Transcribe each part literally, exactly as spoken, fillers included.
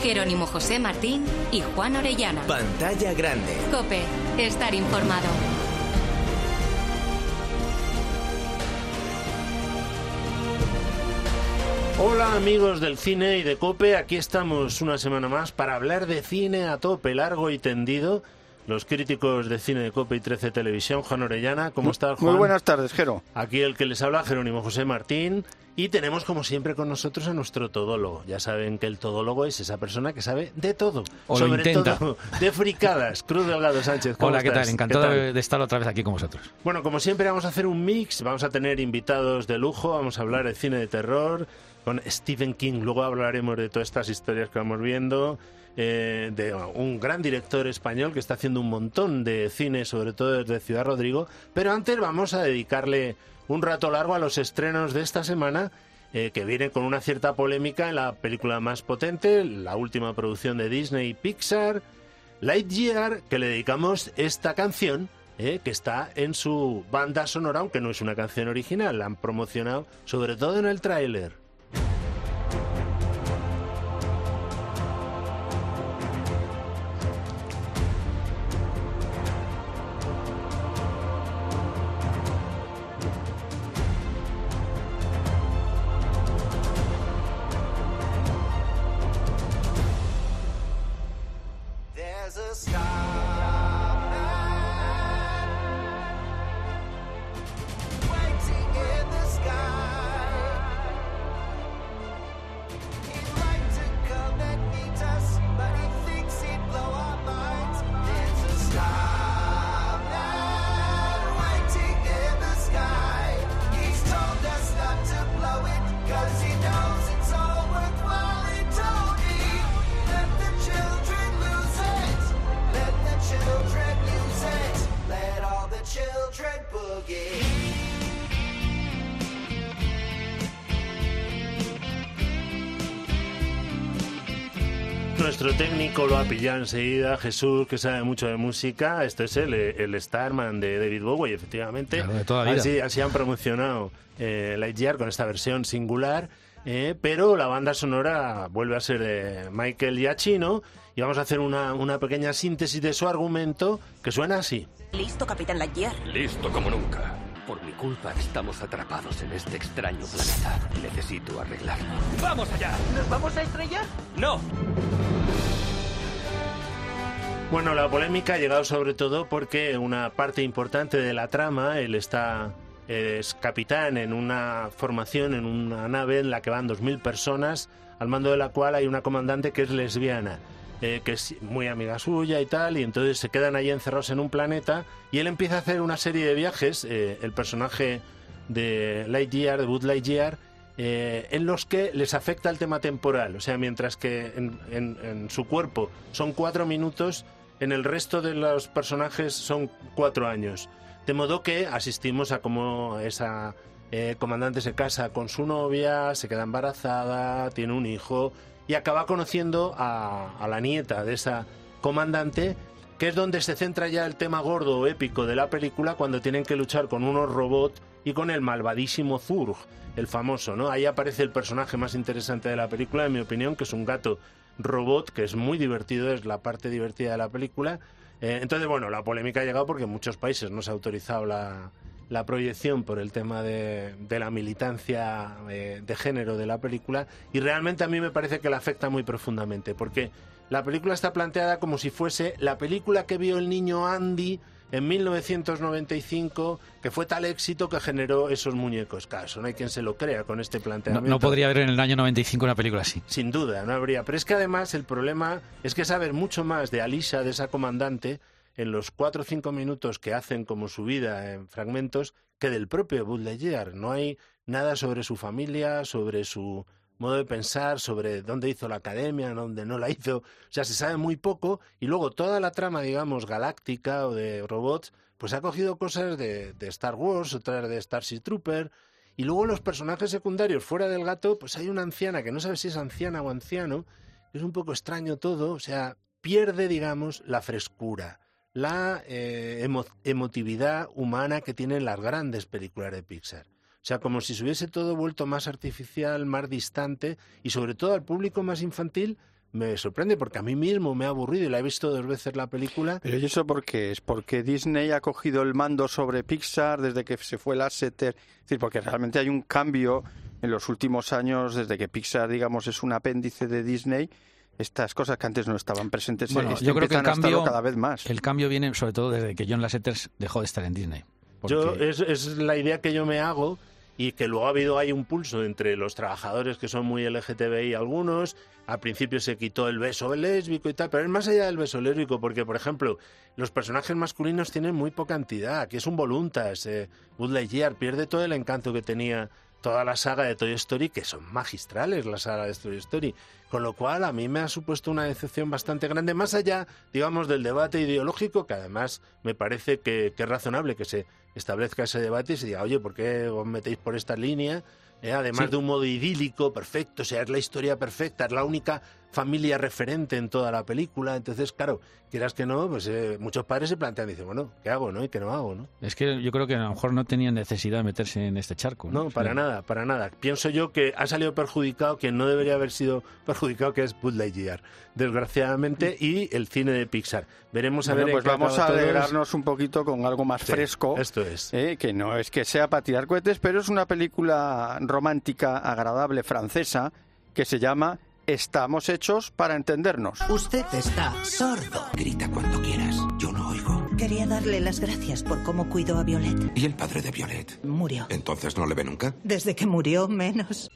Jerónimo José Martín y Juan Orellana. Pantalla grande. COPE. Estar informado. Hola amigos del cine y de COPE, aquí estamos una semana más para hablar de cine a tope, largo y tendido. Los críticos de cine de COPE y trece Televisión, Juan Orellana, ¿cómo estás, Juan? Muy buenas tardes, Jero. Aquí el que les habla, Jerónimo José Martín, y tenemos como siempre con nosotros a nuestro todólogo. Ya saben que el todólogo es esa persona que sabe de todo, o lo sobre intenta. todo de fricadas. Cruz Delgado Sánchez, ¿cómo Hola, ¿qué estás? tal? Encantado ¿Qué tal? de estar otra vez aquí con vosotros. Bueno, como siempre vamos a hacer un mix, vamos a tener invitados de lujo, vamos a hablar de cine de terror con Stephen King, luego hablaremos de todas estas historias que vamos viendo, eh, de un gran director español que está haciendo un montón de cine, sobre todo desde Ciudad Rodrigo, pero antes vamos a dedicarle un rato largo a los estrenos de esta semana, eh, que vienen con una cierta polémica en la película más potente, la última producción de Disney y Pixar, Lightyear, que le dedicamos esta canción, Eh, que está en su banda sonora, aunque no es una canción original, la han promocionado sobre todo en el tráiler. Nuestro técnico lo ha pillado enseguida, Jesús, que sabe mucho de música. Este es el, el Starman de David Bowie, efectivamente. Claro, de toda la vida. Así, así han promocionado eh, Lightyear con esta versión singular, eh, pero la banda sonora vuelve a ser de Michael Giacchino y vamos a hacer una, una pequeña síntesis de su argumento que suena así. ¿Listo, Capitán Lightyear? Listo como nunca. Por mi culpa estamos atrapados en este extraño planeta. Necesito arreglarlo. ¡Vamos allá! ¿Nos vamos a estrellar? ¡No! Bueno, la polémica ha llegado sobre todo porque una parte importante de la trama, él está, es capitán en una formación, en una nave en la que van dos mil personas, al mando de la cual hay una comandante que es lesbiana, eh, que es muy amiga suya y tal, y entonces se quedan ahí encerrados en un planeta y él empieza a hacer una serie de viajes, eh, el personaje de Lightyear, de Buzz Lightyear, eh, en los que les afecta el tema temporal, o sea, mientras que en, en, en su cuerpo son cuatro minutos, en el resto de los personajes son cuatro años. De modo que asistimos a cómo esa eh, comandante se casa con su novia, se queda embarazada, tiene un hijo y acaba conociendo a, a la nieta de esa comandante, que es donde se centra ya el tema gordo o épico de la película, cuando tienen que luchar con unos robots y con el malvadísimo Zurg, el famoso, ¿no? Ahí aparece el personaje más interesante de la película, en mi opinión, que es un gato robot, que es muy divertido, es la parte divertida de la película. Eh, entonces, bueno, la polémica ha llegado porque en muchos países no se ha autorizado la, la proyección por el tema de, de la militancia eh, de género de la película, y realmente a mí me parece que la afecta muy profundamente, porque la película está planteada como si fuese la película que vio el niño Andy en mil novecientos noventa y cinco, que fue tal éxito que generó esos muñecos. Claro, eso no hay quien se lo crea con este No, planteamiento. no podría haber en el año noventa y cinco una película así. Sin duda, no habría. Pero es que además el problema es que saber mucho más de Alisa, de esa comandante, en los cuatro o cinco minutos que hacen como su vida en fragmentos, que del propio Buzz Lightyear. No hay nada sobre su familia, sobre su modo de pensar, sobre dónde hizo la academia, dónde no la hizo. O sea, se sabe muy poco, y luego toda la trama, digamos, galáctica o de robots, pues ha cogido cosas de, de Star Wars, otras de Starship Trooper, y luego los personajes secundarios fuera del gato, pues hay una anciana que no sabe si es anciana o anciano, es un poco extraño todo, o sea, pierde, digamos, la frescura, la eh, emo emotividad humana que tienen las grandes películas de Pixar. O sea, como si se hubiese todo vuelto más artificial, más distante, y sobre todo al público más infantil, me sorprende porque a mí mismo me ha aburrido y la he visto dos veces la película. Pero ¿y eso por qué? ¿Es porque Disney ha cogido el mando sobre Pixar desde que se fue Lasseter? Es decir, porque realmente hay un cambio en los últimos años desde que Pixar, digamos, es un apéndice de Disney. Estas cosas que antes no estaban presentes, bueno, se, yo creo que el cambio, cada vez más. El cambio viene sobre todo desde que John Lasseter dejó de estar en Disney. Porque... Yo es, es la idea que yo me hago, y que luego ha habido ahí un pulso entre los trabajadores que son muy L G T B I algunos. Al principio se quitó el beso lésbico y tal, pero es más allá del beso lésbico, porque, por ejemplo, los personajes masculinos tienen muy poca entidad, que es un voluntas. Eh, Buzz Lightyear pierde todo el encanto que tenía toda la saga de Toy Story, que son magistrales la saga de Toy Story, con lo cual a mí me ha supuesto una decepción bastante grande, más allá, digamos, del debate ideológico, que además me parece que, que es razonable que se establezca ese debate y se diga, oye, ¿por qué os metéis por esta línea? Eh, además sí. de un modo idílico, perfecto, o sea, es la historia perfecta, es la única familia referente en toda la película. Entonces, claro, quieras que no, pues eh, muchos padres se plantean y dicen, bueno, ¿qué hago, no? ¿Y qué no hago, no? Es que yo creo que a lo mejor no tenían necesidad de meterse en este charco. No, no para sí. nada, para nada. Pienso yo que ha salido perjudicado quien no debería haber sido perjudicado, que es Buzz Lightyear, desgraciadamente, y el cine de Pixar. Veremos a bueno, ver... Pues vamos a alegrarnos un poquito con algo más sí, fresco. Esto es. Eh, que no es que sea para tirar cohetes, pero es una película romántica, agradable, francesa, que se llama Estamos hechos para entendernos. Usted está sordo. Grita cuando quieras, yo no oigo. Quería darle las gracias por cómo cuidó a Violet. ¿Y el padre de Violet? Murió. ¿Entonces no le ve nunca? Desde que murió, menos.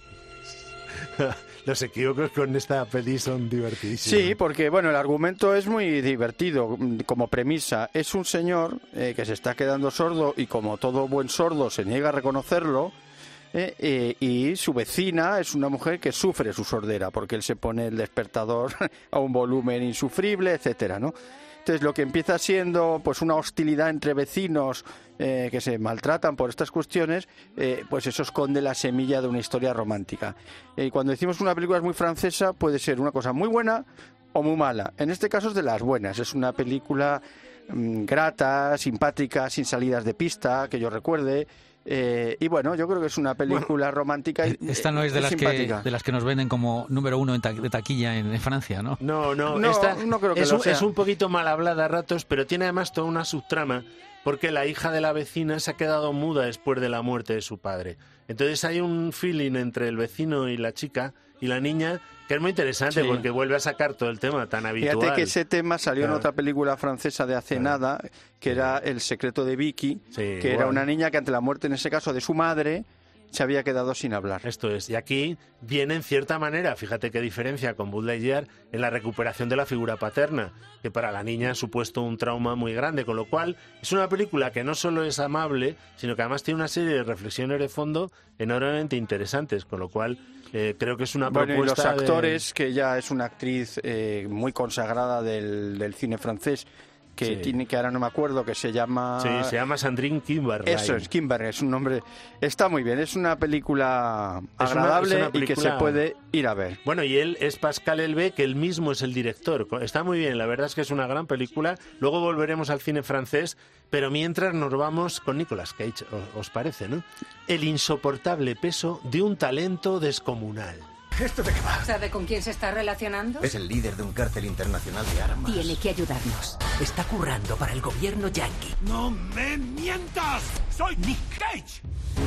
Los equívocos con esta peli son divertidísimos. Sí, porque bueno, el argumento es muy divertido como premisa. Es un señor eh, que se está quedando sordo y, como todo buen sordo, se niega a reconocerlo. Eh, eh, y su vecina es una mujer que sufre su sordera porque él se pone el despertador a un volumen insufrible, etcétera, ¿no? Entonces lo que empieza siendo pues una hostilidad entre vecinos eh, que se maltratan por estas cuestiones, eh, pues eso esconde la semilla de una historia romántica. Y eh, cuando decimos una película es muy francesa, puede ser una cosa muy buena o muy mala. En este caso es de las buenas. Es una película mmm, grata, simpática, sin salidas de pista, que yo recuerde. Eh, y bueno, yo creo que es una película bueno, romántica y esta no es de, es las que, de las que nos venden como número uno en ta de taquilla en, en Francia, ¿no? No, no, no, esta no creo que es, lo un, sea. es un poquito mal hablada a ratos, pero tiene además toda una subtrama, porque la hija de la vecina se ha quedado muda después de la muerte de su padre. Entonces hay un feeling entre el vecino y la chica y la niña que es muy interesante, sí. porque vuelve a sacar todo el tema tan habitual. Fíjate que ese tema salió claro. en otra película francesa de hace claro. nada, que era El secreto de Vicky, sí, que igual. era una niña que ante la muerte, en ese caso, de su madre, se había quedado sin hablar. Esto es. Y aquí viene, en cierta manera, fíjate qué diferencia con Buzz Lightyear, en la recuperación de la figura paterna, que para la niña ha supuesto un trauma muy grande, con lo cual es una película que no solo es amable, sino que además tiene una serie de reflexiones de fondo enormemente interesantes, con lo cual eh, creo que es una bueno, propuesta. Y los actores, de... que ella es una actriz eh, muy consagrada del, del cine francés, que sí. tiene, que ahora no me acuerdo, que se llama... Sí, se llama Sandrine Kiberlin. Eso es, Kiberlin, es un nombre... Está muy bien, es una película es agradable una, es una película... y que se puede ir a ver. Bueno, y él es Pascal Elbé, que él mismo es el director. Está muy bien, la verdad es que es una gran película. Luego volveremos al cine francés, pero mientras nos vamos con Nicolas Cage, ¿os parece, no? El insoportable peso de un talento descomunal. ¿Esto de qué va? ¿Sabe con quién se está relacionando? Es el líder de un cártel internacional de armas. Tiene que ayudarnos. Está currando para el gobierno yanqui. ¡No me mientas! ¡Soy Nick Cage!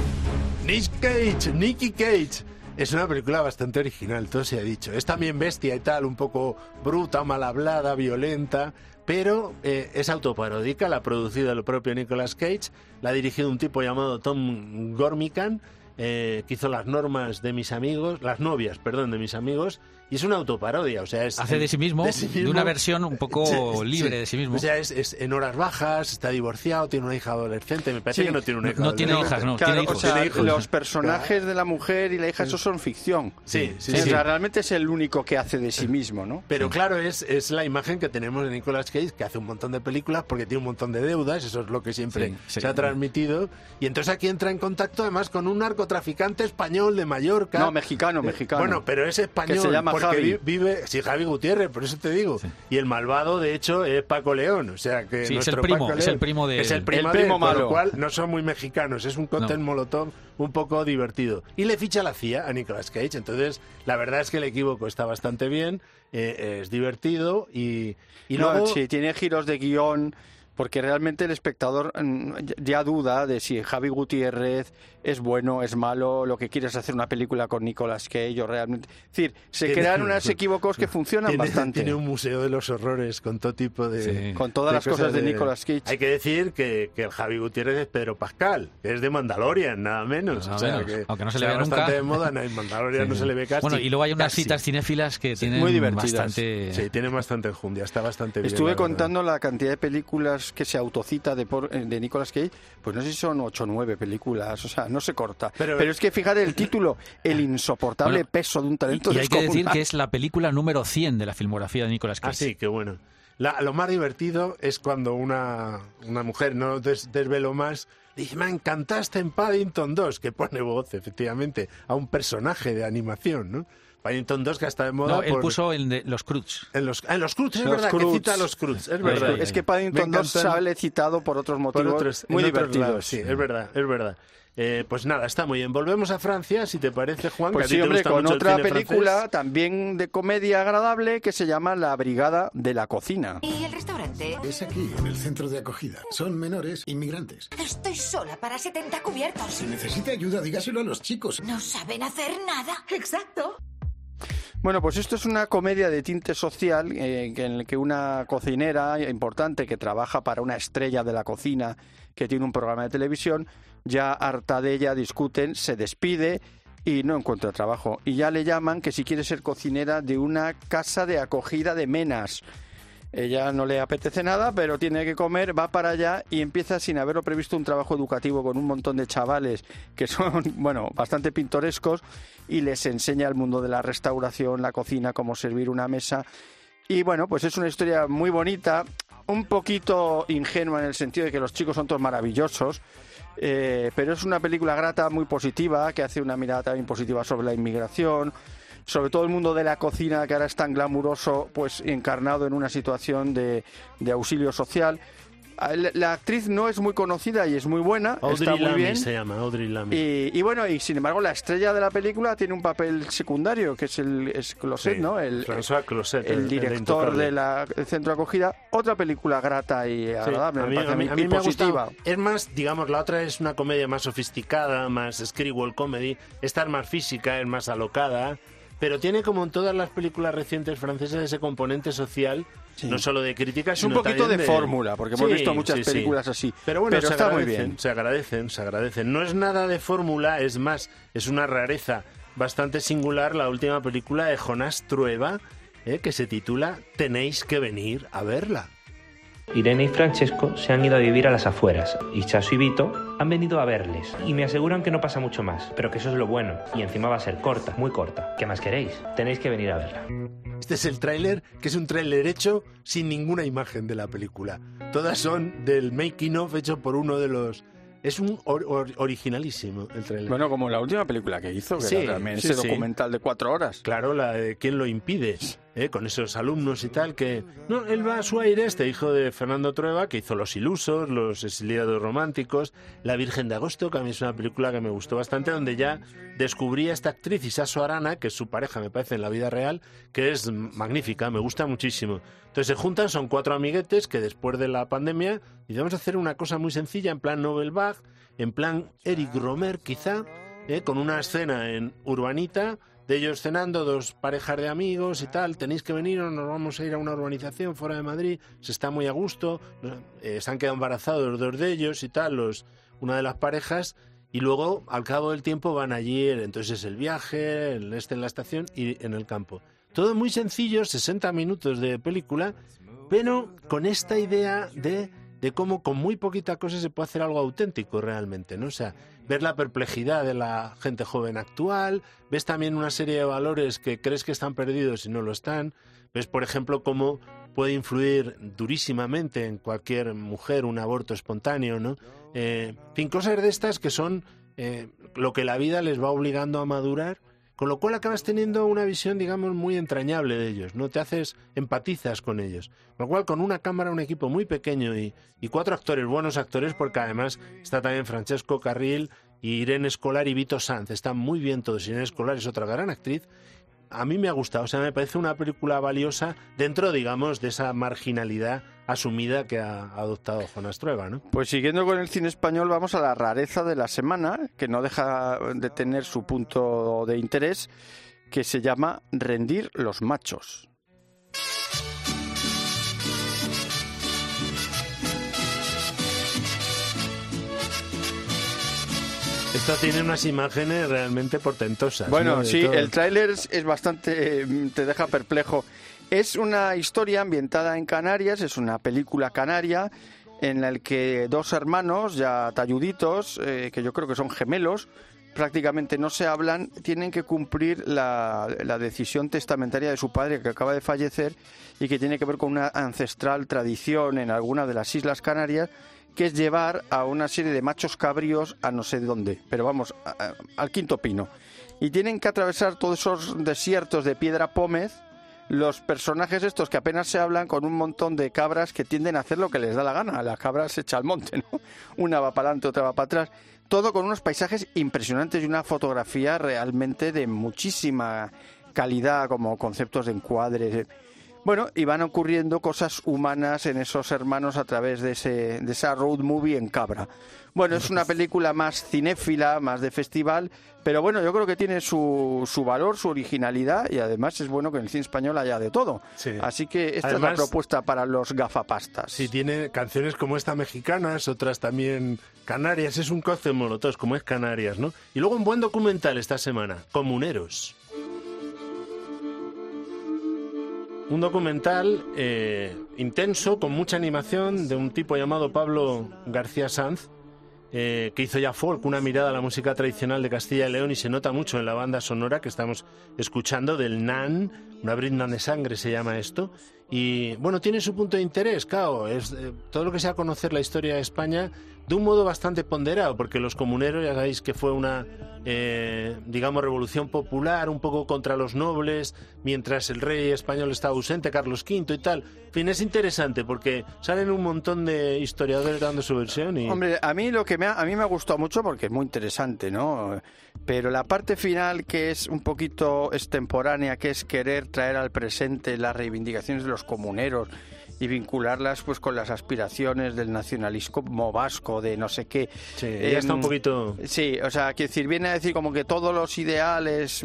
Nick Cage, Nicky Cage. Es una película bastante original, todo se ha dicho. Es también bestia y tal, un poco bruta, mal hablada, violenta, pero eh, es autoparódica, la ha producido el propio Nicolas Cage, la ha dirigido un tipo llamado Tom Gormican, Eh, que hizo las normas de mis amigos, las novias, perdón, de mis amigos, y es una autoparodia, o sea, es... Hace de sí mismo, de, sí mismo, de una versión un poco sí, libre sí. de sí mismo. O sea, es, es en horas bajas, está divorciado, tiene una hija adolescente, me parece sí. que no tiene una hija No, adolescente. no tiene hijas, no, claro, tiene hijos. O sea, tiene hijos. Los personajes claro. de la mujer y la hija, eso son ficción. Sí, sí, sí. sí. O sea, realmente es el único que hace de sí mismo, ¿no? Pero sí. claro, es, es la imagen que tenemos de Nicolas Cage, que hace un montón de películas porque tiene un montón de deudas, eso es lo que siempre sí, sí. se ha transmitido, y entonces aquí entra en contacto además con un narcotraficante español de Mallorca. No, mexicano, mexicano. Bueno, pero es español. Que se llama porque Javi. vi- vive... Sí, Javi Gutiérrez, por eso te digo. Sí. Y el malvado, de hecho, es Paco León. O sea, que sí, nuestro es el primo, Paco es León el primo de... Es el primo, el primo de, malo. Con lo cual no son muy mexicanos. Es un cóctel No. molotov un poco divertido. Y le ficha la C I A a Nicolas Cage. Entonces, la verdad es que el equívoco está bastante bien. Eh, es divertido y, y no, luego... sí, tiene giros de guión, porque realmente el espectador mm, ya duda de si Javi Gutiérrez es bueno, es malo, lo que quiere es hacer una película con Nicolas Cage o realmente... Es decir, se Tiene- crean unos equívocos que funcionan tiene, bastante. Tiene un museo de los horrores con todo tipo de... Sí. Con todas de las cosas de Nicolas Cage. Hay que decir que, que el Javi Gutiérrez es Pedro Pascal, que es de Mandalorian, nada menos. Nada o sea, menos. que Aunque no se le está ve nunca. bastante de moda, no, en Mandalorian Sí, no sí. se le ve casi. Bueno, y luego hay unas casi. citas cinéfilas que tienen muy divertidas. bastante... Sí, tiene bastante enjundia, está bastante bien. Estuve la verdad. contando la cantidad de películas que se autocita de, por, de Nicolas Cage, pues no sé si son ocho o nueve películas, o sea, no se corta. Pero, Pero es que fíjate el título, el insoportable Bueno, peso de un talento Y hay que decir descomunal. que es la película número cien de la filmografía de Nicolas Cage. Ah, sí, qué bueno. La- lo más divertido es cuando una, una mujer, no des, desvelo más, dice, me encantaste en Paddington dos, que pone voz, efectivamente, a un personaje de animación, ¿no? Paddington dos que está de moda. No, él por- puso en de, los Croods. En los, en los Croods, es Los verdad, Croods. que cita a los Croods, es Ahí, verdad. ahí, ahí. Es que Me Paddington dos encantan- sale citado por otros por motivos otros- muy en otros divertidos. lados, sí, es verdad, es verdad. Eh, pues nada, está muy bien. Volvemos a Francia, si te parece, Juan. Pues que a sí, ti te hombre, gusta con mucho el otra cine película francés. también de comedia agradable que se llama La Brigada de la Cocina. ¿Y el restaurante? Es aquí, en el centro de acogida. Son menores inmigrantes. Estoy sola para setenta cubiertos. Si necesita ayuda, dígaselo a los chicos. No saben hacer nada. Exacto. Bueno, pues esto es una comedia de tinte social eh, en la que una cocinera importante que trabaja para una estrella de la cocina que tiene un programa de televisión, ya harta de ella, discuten, se despide y no encuentra trabajo. Y ya le llaman que si quiere ser cocinera de una casa de acogida de menas. Ella no le apetece nada, pero tiene que comer, va para allá y empieza sin haberlo previsto un trabajo educativo con un montón de chavales que son, bueno, bastante pintorescos y les enseña el mundo de la restauración, la cocina, cómo servir una mesa. Y bueno, pues es una historia muy bonita, un poquito ingenua en el sentido de que los chicos son todos maravillosos, eh, pero es una película grata, muy positiva, que hace una mirada también positiva sobre la inmigración, sobre todo el mundo de la cocina, que ahora es tan glamuroso, pues encarnado en una situación de, de auxilio social. La, la actriz no es muy conocida y es muy buena, Audrey está muy Lamy bien. se llama, Audrey Lamy. Y, y bueno, y sin embargo la estrella de la película tiene un papel secundario, que es el es Closet, Sí, ¿no? El, François Closet, el el- el director Intocable. de la del centro de acogida. Otra película grata y Sí, agradable, a me mí, parece a mí- a mí, a mí y me ha positiva. gustado. Es más, digamos, la otra es una comedia más sofisticada, más screwball comedy. Esta es más física, es más alocada, pero tiene, como en todas las películas recientes francesas, ese componente social, Sí. no solo de crítica, Es un sino poquito también de fórmula, porque hemos Sí, visto muchas sí, sí. películas así. Pero bueno, se está muy agradecen, bien. se agradecen, se agradecen. No es nada de fórmula, es más, es una rareza bastante singular la última película de Jonás Trueba, eh, que se titula Tenéis que venir a verla. Irene y Francesco se han ido a vivir a las afueras y Chaso y Vito han venido a verles y me aseguran que no pasa mucho más, pero que eso es lo bueno y encima va a ser corta, muy corta. ¿Qué más queréis? Tenéis que venir a verla. Este es el tráiler, que es un tráiler hecho sin ninguna imagen de la película. Todas son del making of hecho por uno de los... Es un or- or- originalísimo el tráiler. Bueno, como la última película que hizo, que Sí, era también sí, ese sí. documental de cuatro horas. Claro, la de ¿Quién lo impide? ¿Eh? Con esos alumnos y tal que... No, él va a su aire, este hijo de Fernando Trueba, que hizo Los Ilusos, Los Exiliados Románticos, La Virgen de Agosto, que a mí es una película que me gustó bastante, donde ya descubrí a esta actriz, Isaso Arana, que es su pareja, me parece, en la vida real, que es magnífica, me gusta muchísimo. Entonces se juntan, son cuatro amiguetes que después de la pandemia, y vamos a hacer una cosa muy sencilla, en plan Nobel Bach, en plan Eric Romer, quizá, ¿eh? Con una escena en Urbanita, de ellos cenando, dos parejas de amigos y tal, tenéis que venir o nos vamos a ir a una urbanización fuera de Madrid, se está muy a gusto, eh, se han quedado embarazados los dos de ellos y tal, los, una de las parejas, y luego al cabo del tiempo van allí, entonces el viaje, el este en la estación y en el campo. Todo muy sencillo, sesenta minutos de película, pero con esta idea de, de cómo con muy poquita cosa se puede hacer algo auténtico realmente, ¿no? O sea, ver la perplejidad de la gente joven actual, ves también una serie de valores que crees que están perdidos y no lo están, ves, por ejemplo, cómo puede influir durísimamente en cualquier mujer un aborto espontáneo, ¿no? Eh, en fin, cosas de estas que son eh, lo que la vida les va obligando a madurar, con lo cual acabas teniendo una visión, digamos, muy entrañable de ellos, ¿no? Te haces, empatizas con ellos. Con lo cual, con una cámara, un equipo muy pequeño y, y cuatro actores, buenos actores, porque además está también Francesco Carril y Irene Escolar y Vito Sanz. Están muy bien todos. Irene Escolar es otra gran actriz. A mí me ha gustado, o sea, me parece una película valiosa dentro, digamos, de esa marginalidad asumida que ha adoptado Jonas Trueba, ¿no? Pues siguiendo con el cine español, vamos a la rareza de la semana, que no deja de tener su punto de interés, que se llama Rendir los machos. Esto tiene unas imágenes realmente portentosas. Bueno, ¿no? sí, todo. el tráiler es bastante... te deja perplejo. Es una historia ambientada en Canarias, es una película canaria en la que dos hermanos ya talluditos, eh, que yo creo que son gemelos, prácticamente no se hablan, tienen que cumplir la, la decisión testamentaria de su padre que acaba de fallecer y que tiene que ver con una ancestral tradición en alguna de las Islas Canarias, que es llevar a una serie de machos cabríos a no sé dónde, pero vamos, a, a, al Quinto Pino. Y tienen que atravesar todos esos desiertos de piedra pómez, los personajes estos que apenas se hablan, con un montón de cabras que tienden a hacer lo que les da la gana. La cabra se echa al monte, ¿no? Una va para adelante, otra va para atrás. Todo con unos paisajes impresionantes y una fotografía realmente de muchísima calidad, como conceptos de encuadre. Bueno, y van ocurriendo cosas humanas en esos hermanos a través de ese de esa road movie en cabra. Bueno, es una película más cinéfila, más de festival, pero bueno, yo creo que tiene su, su valor, su originalidad, y además es bueno que en el cine español haya de todo. Sí. Así que esta además, es la propuesta para los gafapastas. Sí, tiene canciones como esta mexicanas, otras también canarias, es un cóctel molotov, como es Canarias, ¿no? Y luego un buen documental esta semana, Comuneros. Un documental eh, intenso, con mucha animación, de un tipo llamado Pablo García Sanz, eh, que hizo ya folk, una mirada a la música tradicional de Castilla y León, y se nota mucho en la banda sonora que estamos escuchando del Nan, una brinda de sangre se llama esto, y bueno, tiene su punto de interés, claro, es eh, todo lo que sea conocer la historia de España de un modo bastante ponderado, porque los comuneros, ya sabéis que fue una, eh, digamos, revolución popular, un poco contra los nobles, mientras el rey español estaba ausente, Carlos quinto y tal. En fin, es interesante, porque salen un montón de historiadores dando su versión y... Hombre, a mí lo que me ha, a mí me ha gustado mucho, porque es muy interesante, ¿no? Pero la parte final, que es un poquito extemporánea, que es querer traer al presente las reivindicaciones de los comuneros y vincularlas pues con las aspiraciones del nacionalismo vasco, de no sé qué. Sí, ya está un poquito... Sí, o sea, quiero decir, viene a decir como que todos los ideales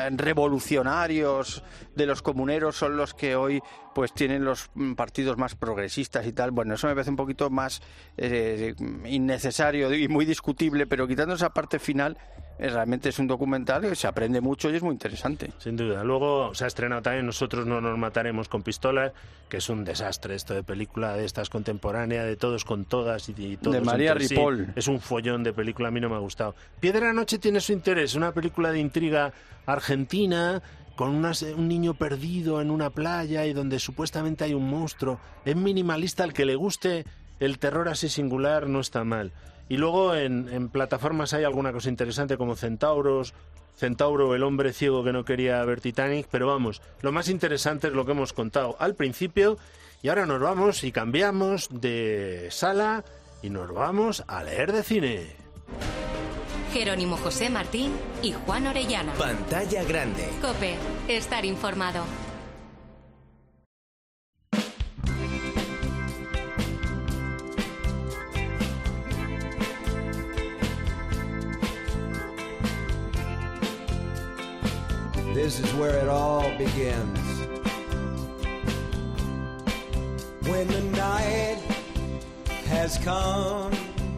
revolucionarios de los comuneros son los que hoy pues tienen los partidos más progresistas y tal. Bueno, eso me parece un poquito más eh, innecesario y muy discutible, pero quitando esa parte final, eh, realmente es un documental que se aprende mucho y es muy interesante. Sin duda. Luego se ha estrenado también Nosotros no nos mataremos con pistolas, que es un desastre esto de película de estas contemporánea, de todos con todas y, y todos de María entre Ripoll. Sí. Es un follón de película, a mí no me ha gustado. Piedra de la noche tiene su interés, una película de intriga argentina, con unas, un niño perdido en una playa y donde supuestamente hay un monstruo. Es minimalista, al que le guste el terror así singular no está mal. Y luego en, en plataformas hay alguna cosa interesante como Centauros, Centauro, el hombre ciego que no quería ver Titanic, pero vamos, lo más interesante es lo que hemos contado al principio, y ahora nos vamos y cambiamos de sala y nos vamos a leer de cine. Jerónimo José Martín y Juan Orellana. Pantalla grande. COPE. Estar informado. This is where it all begins. When the night has come,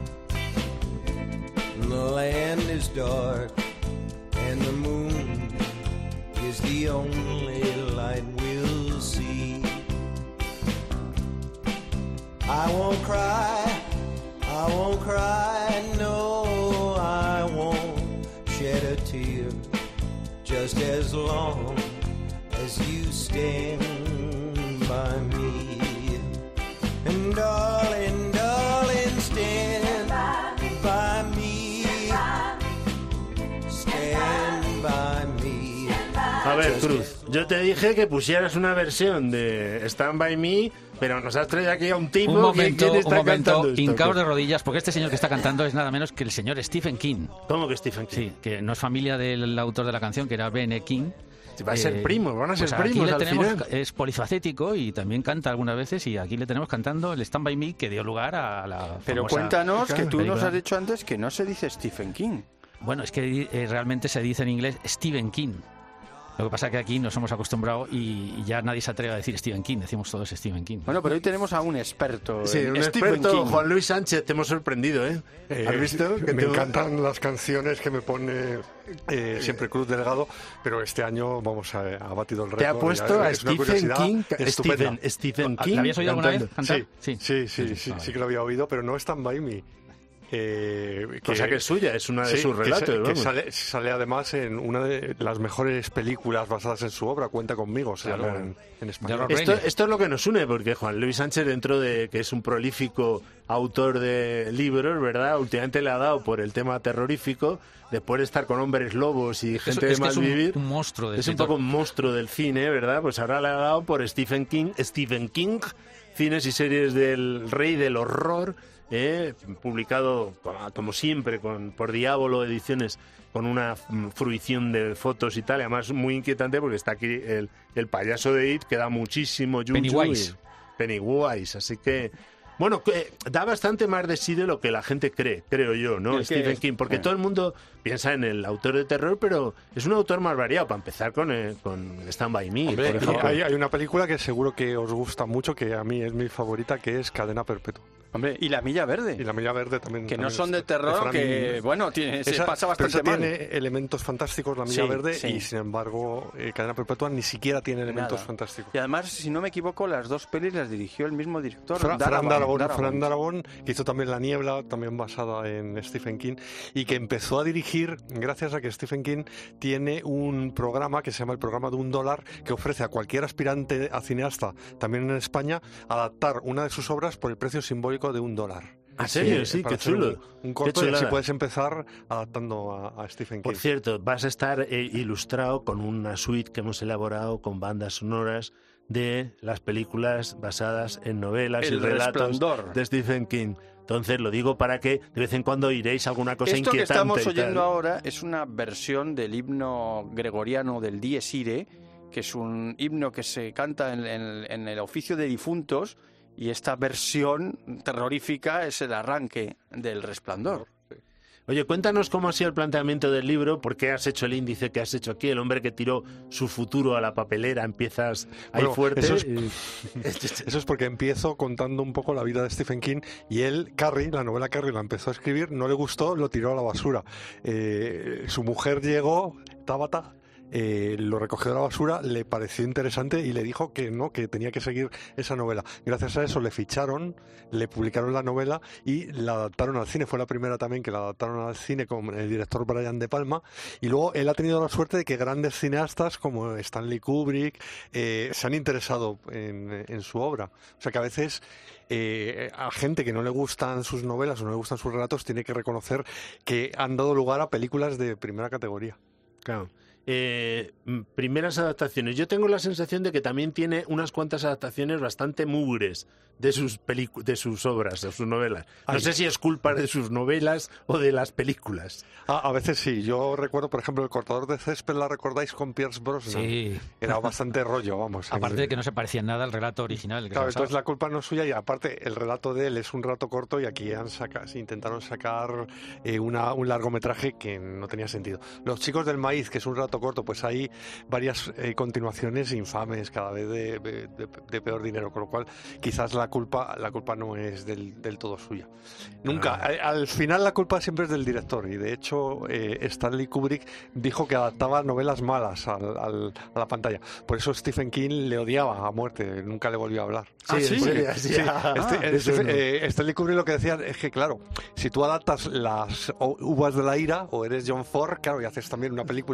the land is dark, and the moon is the only light we'll see. I won't cry, I won't cry, no, I won't shed a tear, just as long as you stand by me. And darling, darling, stand by me. Cruz, yo te dije que pusieras una versión de Stand By Me, pero nos has traído aquí a un tipo un momento, que, que está un momento, cantando esto. hincaos de rodillas, porque este señor que está cantando es nada menos que el señor Stephen King. ¿Cómo que Stephen King? Sí, que no es familia del autor de la canción, que era Ben E. King. Va a ser Eh, primo, van a ser pues primos aquí le al tenemos, final. es polifacético y también canta algunas veces, y aquí le tenemos cantando el Stand By Me, que dio lugar a la Pero famosa cuéntanos que tú película. nos has dicho antes que no se dice Stephen King. Bueno, es que eh, realmente se dice en inglés Stephen King. Lo que pasa es que aquí nos hemos acostumbrado y, y ya nadie se atreve a decir Stephen King, decimos todos Stephen King. Bueno, pero hoy tenemos a un experto. Sí, en un Stephen experto, King. Juan Luis Sánchez, te hemos sorprendido, ¿eh? Eh, ¿Has visto? Que me te- encantan las canciones que me pone eh, siempre Cruz Delgado, pero este año, vamos, a, ha batido el récord. Te ha puesto ya, a es una Stephen curiosidad King, estupenda. Stephen, Stephen King. ¿La habías oído alguna vez cantando. cantar? Sí, sí, sí, sí, sí, sí que lo había oído, pero no Stand By Me. Eh, Cosa que es suya, es una de sí, sus que relatos, sa- que vamos. sale, sale además en una de las mejores películas basadas en su obra, Cuenta conmigo, se llama en, en español. Esto, esto es lo que nos une, porque Juan Luis Sánchez, dentro de que es un prolífico autor de libros, ¿verdad? Últimamente le ha dado por el tema terrorífico, después de estar con hombres lobos y gente es de que mal es un, vivir. un monstruo de Es un escritor. poco un monstruo del cine, ¿verdad? Pues ahora le ha dado por Stephen King, Stephen King, cines y series del rey del horror, eh, publicado, como siempre, con por Diablo Ediciones, con una mm, fruición de fotos y tal, y además muy inquietante porque está aquí el, el payaso de It, que da muchísimo yuyu, Pennywise. y- Pennywise, así que... Bueno, que da bastante más de sí de lo que la gente cree, creo yo, ¿no? ¿El qué Stephen es? King, porque Eh. todo el mundo piensa en el autor de terror, pero es un autor más variado, para empezar con, eh, con Stand By Me, Hombre, por ejemplo. hay, hay una película que seguro que os gusta mucho, que a mí es mi favorita, que es Cadena Perpetua. Hombre, y La Milla Verde. Y La Milla Verde también. Que no también son de está- terror, Fran- que, bueno, tiene, se Esa- pasa pero bastante esa mal. tiene elementos fantásticos, La Milla Sí, Verde, sí. y sin embargo, eh, Cadena Perpetua ni siquiera tiene elementos Nada. fantásticos. Y además, si no me equivoco, las dos pelis las dirigió el mismo director, Fra- Fran Darabont, Darabont, Darabont. Fran Darabont, que hizo también La Niebla, también basada en Stephen King, y que empezó a dirigir gracias a que Stephen King tiene un programa que se llama el programa de un dólar, que ofrece a cualquier aspirante a cineasta, también en España, adaptar una de sus obras por el precio simbólico de un dólar. ¿En serio? Sí, para qué hacer chulo. Un, un Qué corto, y así chulada. puedes empezar adaptando a, a Stephen King. Por cierto, vas a estar eh, ilustrado con una suite que hemos elaborado con bandas sonoras de las películas basadas en novelas El y relatos Resplandor. de Stephen King. Entonces lo digo para que de vez en cuando oiréis alguna cosa Esto que inquietante. estamos y tal. oyendo ahora es una versión del himno gregoriano del Dies Irae, que es un himno que se canta en, en- en el oficio de difuntos, y esta versión terrorífica es el arranque del Resplandor. Oye, cuéntanos cómo ha sido el planteamiento del libro, por qué has hecho el índice que has hecho aquí, el hombre que tiró su futuro a la papelera, empiezas ahí Bueno, fuerte. eso es- y- Eso es porque empiezo contando un poco la vida de Stephen King, y él, Carrie, la novela Carrie, la empezó a escribir, no le gustó, lo tiró a la basura. Eh, su mujer llegó, Tabata, eh, lo recogió de la basura, le pareció interesante y le dijo que no, que tenía que seguir esa novela. Gracias a eso le ficharon, le publicaron la novela y la adaptaron al cine. Fue la primera también que la adaptaron al cine con el director Brian De Palma, y luego él ha tenido la suerte de que grandes cineastas como Stanley Kubrick eh, se han interesado en, en su obra. O sea que a veces eh, a gente que no le gustan sus novelas o no le gustan sus relatos tiene que reconocer que han dado lugar a películas de primera categoría. Claro. Eh, mm, primeras adaptaciones. Yo tengo la sensación de que también tiene unas cuantas adaptaciones bastante mugres de sus pelicu- de sus obras, de sus novelas. No Ay. sé si es culpa de sus novelas o de las películas. Ah, a veces sí. Yo recuerdo, por ejemplo, El cortador de césped, ¿la recordáis con Pierce Brosnan? Sí. Era bastante rollo, vamos. Aparte de que no se parecía en nada al relato original. que Claro, se basaba. entonces la culpa no es suya, y aparte el relato de él es un relato corto, y aquí han saca, se intentaron sacar eh, una, un largometraje que no tenía sentido. Los chicos del maíz, que es un relato corto, pues hay varias eh, continuaciones infames, cada vez de, de- de- de peor dinero, con lo cual quizás la culpa la culpa no es del, del todo suya. Nunca. Ah. Al, al final la culpa siempre es del director, y de hecho eh, Stanley Kubrick dijo que adaptaba novelas malas al- al- a la pantalla. Por eso Stephen King le odiaba a muerte, nunca le volvió a hablar. Ah, ¿sí? Porque- ¿En serio? sí, Ah, este- eso este- no. eh, Stanley Kubrick lo que decía es que, claro, si tú adaptas las o- uvas de la ira, o eres John Ford, claro, y haces también una película tan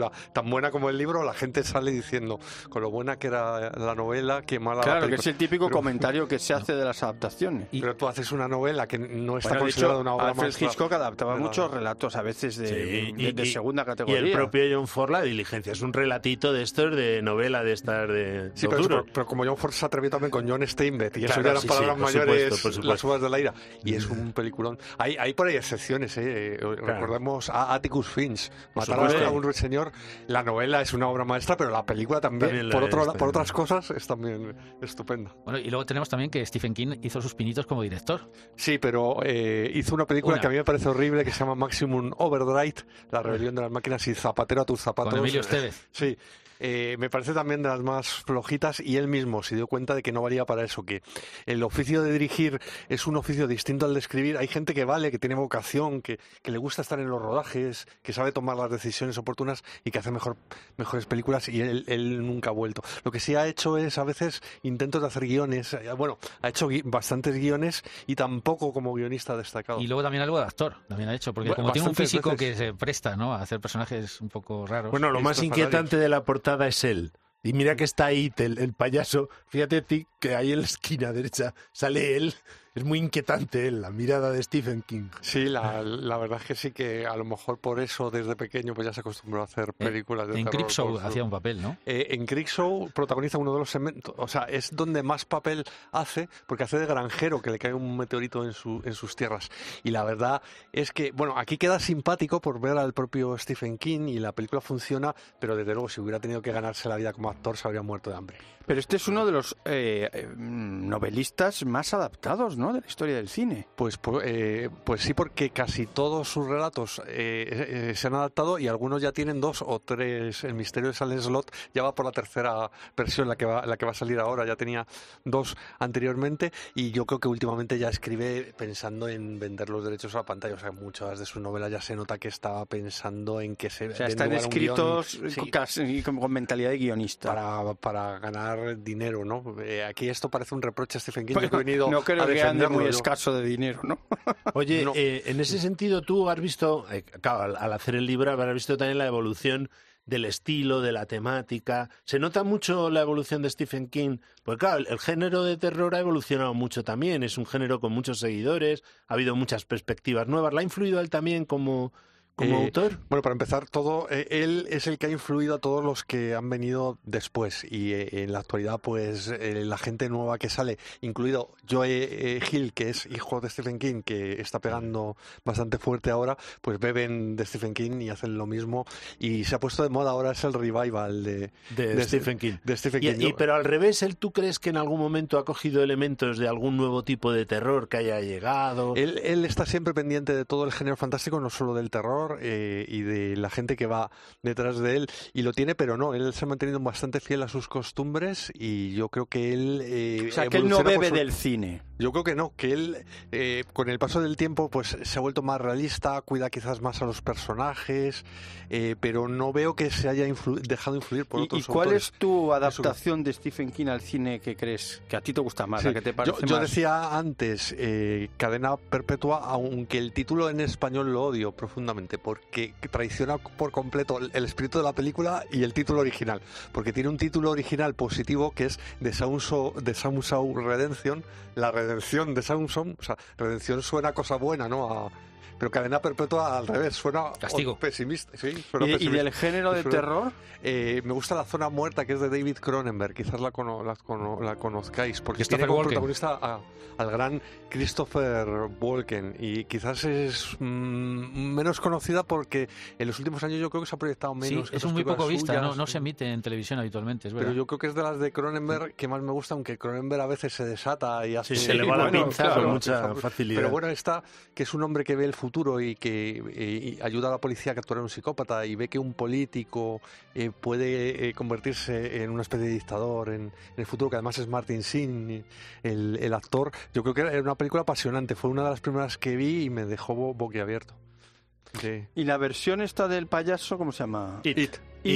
tan buena como el libro, la gente sale diciendo, con lo buena que era la novela, qué mala Claro, la película. que es el típico Pero, comentario que se hace de las adaptaciones. Pero tú haces una novela que no está Bueno, de considerada hecho, una obra Alfred maestra. Hitchcock adaptaba de la- muchos relatos, a veces de, Sí, de- de segunda Y categoría. el propio John Ford, La diligencia, es un relatito de estos de novela de estas de Sí, lo pero, duro. pero, pero como John Ford se atrevió también con John Steinbeck, y eso Claro, ya las sí, palabras sí, por mayores, supuesto, por supuesto. las uvas de la ira, y es un peliculón. Hay, hay por ahí excepciones, ¿eh? Recordemos a Atticus Finch, Matar supuesto. a un ruiseñor. La novela es una obra maestra, pero la película también, También lo por, es, otro, también. por otras cosas, es también estupenda. Bueno, y luego tenemos también que Stephen King hizo sus pinitos como director. Sí, pero eh, hizo una película Una. que a mí me parece horrible, que se llama Maximum Overdrive, La rebelión de las máquinas y Zapatero a tus zapatos. Con Emilio Estevez. Sí. Eh, me parece también de las más flojitas, y él mismo se dio cuenta de que no valía para eso, que el oficio de dirigir es un oficio distinto al de escribir. Hay gente que vale, que tiene vocación, que, que le gusta estar en los rodajes, que sabe tomar las decisiones oportunas y que hace mejor, mejores películas, y él, él nunca ha vuelto. Lo que sí ha hecho es a veces intentos de hacer guiones. Eh, Bueno, ha hecho gui- bastantes guiones y tampoco como guionista destacado. Y luego también algo de actor, también ha hecho, porque Bueno, como tiene un bastantes físico veces. que se presta, ¿no?, a hacer personajes un poco raros. Bueno, lo más inquietante de la portada es él. Y mira que está ahí el, el payaso. Fíjate ti que ahí en la esquina derecha sale él. Es muy inquietante él, la mirada de Stephen King. Sí, la, la verdad es que sí, que a lo mejor por eso desde pequeño pues ya se acostumbró a hacer películas de en terror. Creepshow por su- hacía un papel, ¿no? Eh, en Creepshow protagoniza uno de los segmentos, o sea, es donde más papel hace, porque hace de granjero, que le cae un meteorito en, su, en sus tierras. Y la verdad es que, bueno, aquí queda simpático por ver al propio Stephen King y la película funciona, pero desde luego si hubiera tenido que ganarse la vida como actor se habría muerto de hambre. Pero este es uno de los eh, eh, novelistas más adaptados, ¿no?, de la historia del cine. Pues, pues, eh, pues sí, porque casi todos sus relatos eh, eh, se han adaptado y algunos ya tienen dos o tres. El misterio de Salem Slot ya va por la tercera versión, la que va, la que va a salir ahora. Ya tenía dos anteriormente y yo creo que últimamente ya escribe pensando en vender los derechos a la pantalla. O sea, muchas de sus novelas ya se nota que estaba pensando en que se... O sea, den están lugar a un escritos guión, sí, con, casi- con- con mentalidad de guionista. para, para ganar dinero, ¿no? Eh, aquí esto parece un reproche a Stephen King. Bueno, yo he venido no creo a que ande defenderlo muy yo. escaso de dinero, ¿no? Oye, No. eh, en ese sentido, tú has visto, eh, claro, al, al hacer el libro, habrás visto también la evolución del estilo, de la temática. ¿Se nota mucho la evolución de Stephen King? Porque claro, el, el género de terror ha evolucionado mucho también. Es un género con muchos seguidores, ha habido muchas perspectivas nuevas. ¿Le ha influido a él también como, como Eh, autor? Bueno, para empezar, todo eh, él es el que ha influido a todos los que han venido después y eh, en la actualidad, pues eh, la gente nueva que sale, incluido Joe eh, Hill, que es hijo de Stephen King, que está pegando bastante fuerte ahora, pues beben de Stephen King y hacen lo mismo y se ha puesto de moda ahora es el revival de, De, de Stephen King. de Stephen Y- King. y- Yo- pero al revés, ¿él tú crees que en algún momento ha cogido elementos de algún nuevo tipo de terror que haya llegado? Él, él está siempre pendiente de todo el género fantástico, no solo del terror eh, y de la gente que va detrás de él, y lo tiene, pero no, él se ha mantenido bastante fiel a sus costumbres y yo creo que él... eh, O sea, que él no evoluciona por bebe su- del cine. Yo creo que no, que él eh, con el paso del tiempo pues se ha vuelto más realista, cuida quizás más a los personajes, eh, pero no veo que se haya influ- dejado influir por ¿Y, otros y cuál autores. es tu adaptación de Stephen King al cine que crees que a ti te gusta más, Sí, la que te parece yo, yo más? decía antes eh, Cadena Perpetua, aunque el título en español lo odio profundamente porque traiciona por completo el, el espíritu de la película y el título original, porque tiene un título original positivo que es The Saunso, The Saunso Redemption, la redención de Saunson. O sea, redención suena a cosa buena, ¿no? A, pero Cadena Perpetua al revés, suena Castigo. pesimista. Sí, suena ¿Y, y pesimista. del género de Suena- terror? Eh, me gusta La Zona Muerta, que es de David Cronenberg. Quizás la, cono- la, cono- la conozcáis, porque Christopher tiene como Walken. protagonista a- al gran Christopher Walken. Y quizás es mm, menos conocida porque en los últimos años yo creo que se ha proyectado Sí, menos. que es otras muy poco películas vista, no, suyas. no se emite en televisión habitualmente, es verdad. Pero yo creo que es de las de Cronenberg que más me gusta, aunque Cronenberg a veces se desata y hace... Sí, se le va la bueno, pinza claro, con mucha claro. facilidad. Pero bueno, esta, que es un hombre que ve el futuro y que eh, y ayuda a la policía a capturar a un psicópata y ve que un político eh, puede eh, convertirse en una especie de dictador en, en el futuro, que además es Martin Sheen, el, el actor. Yo creo que era una película apasionante, fue una de las primeras que vi y me dejó bo- boquiabierto. Sí. ¿Y la versión esta del payaso, cómo se llama? It. It.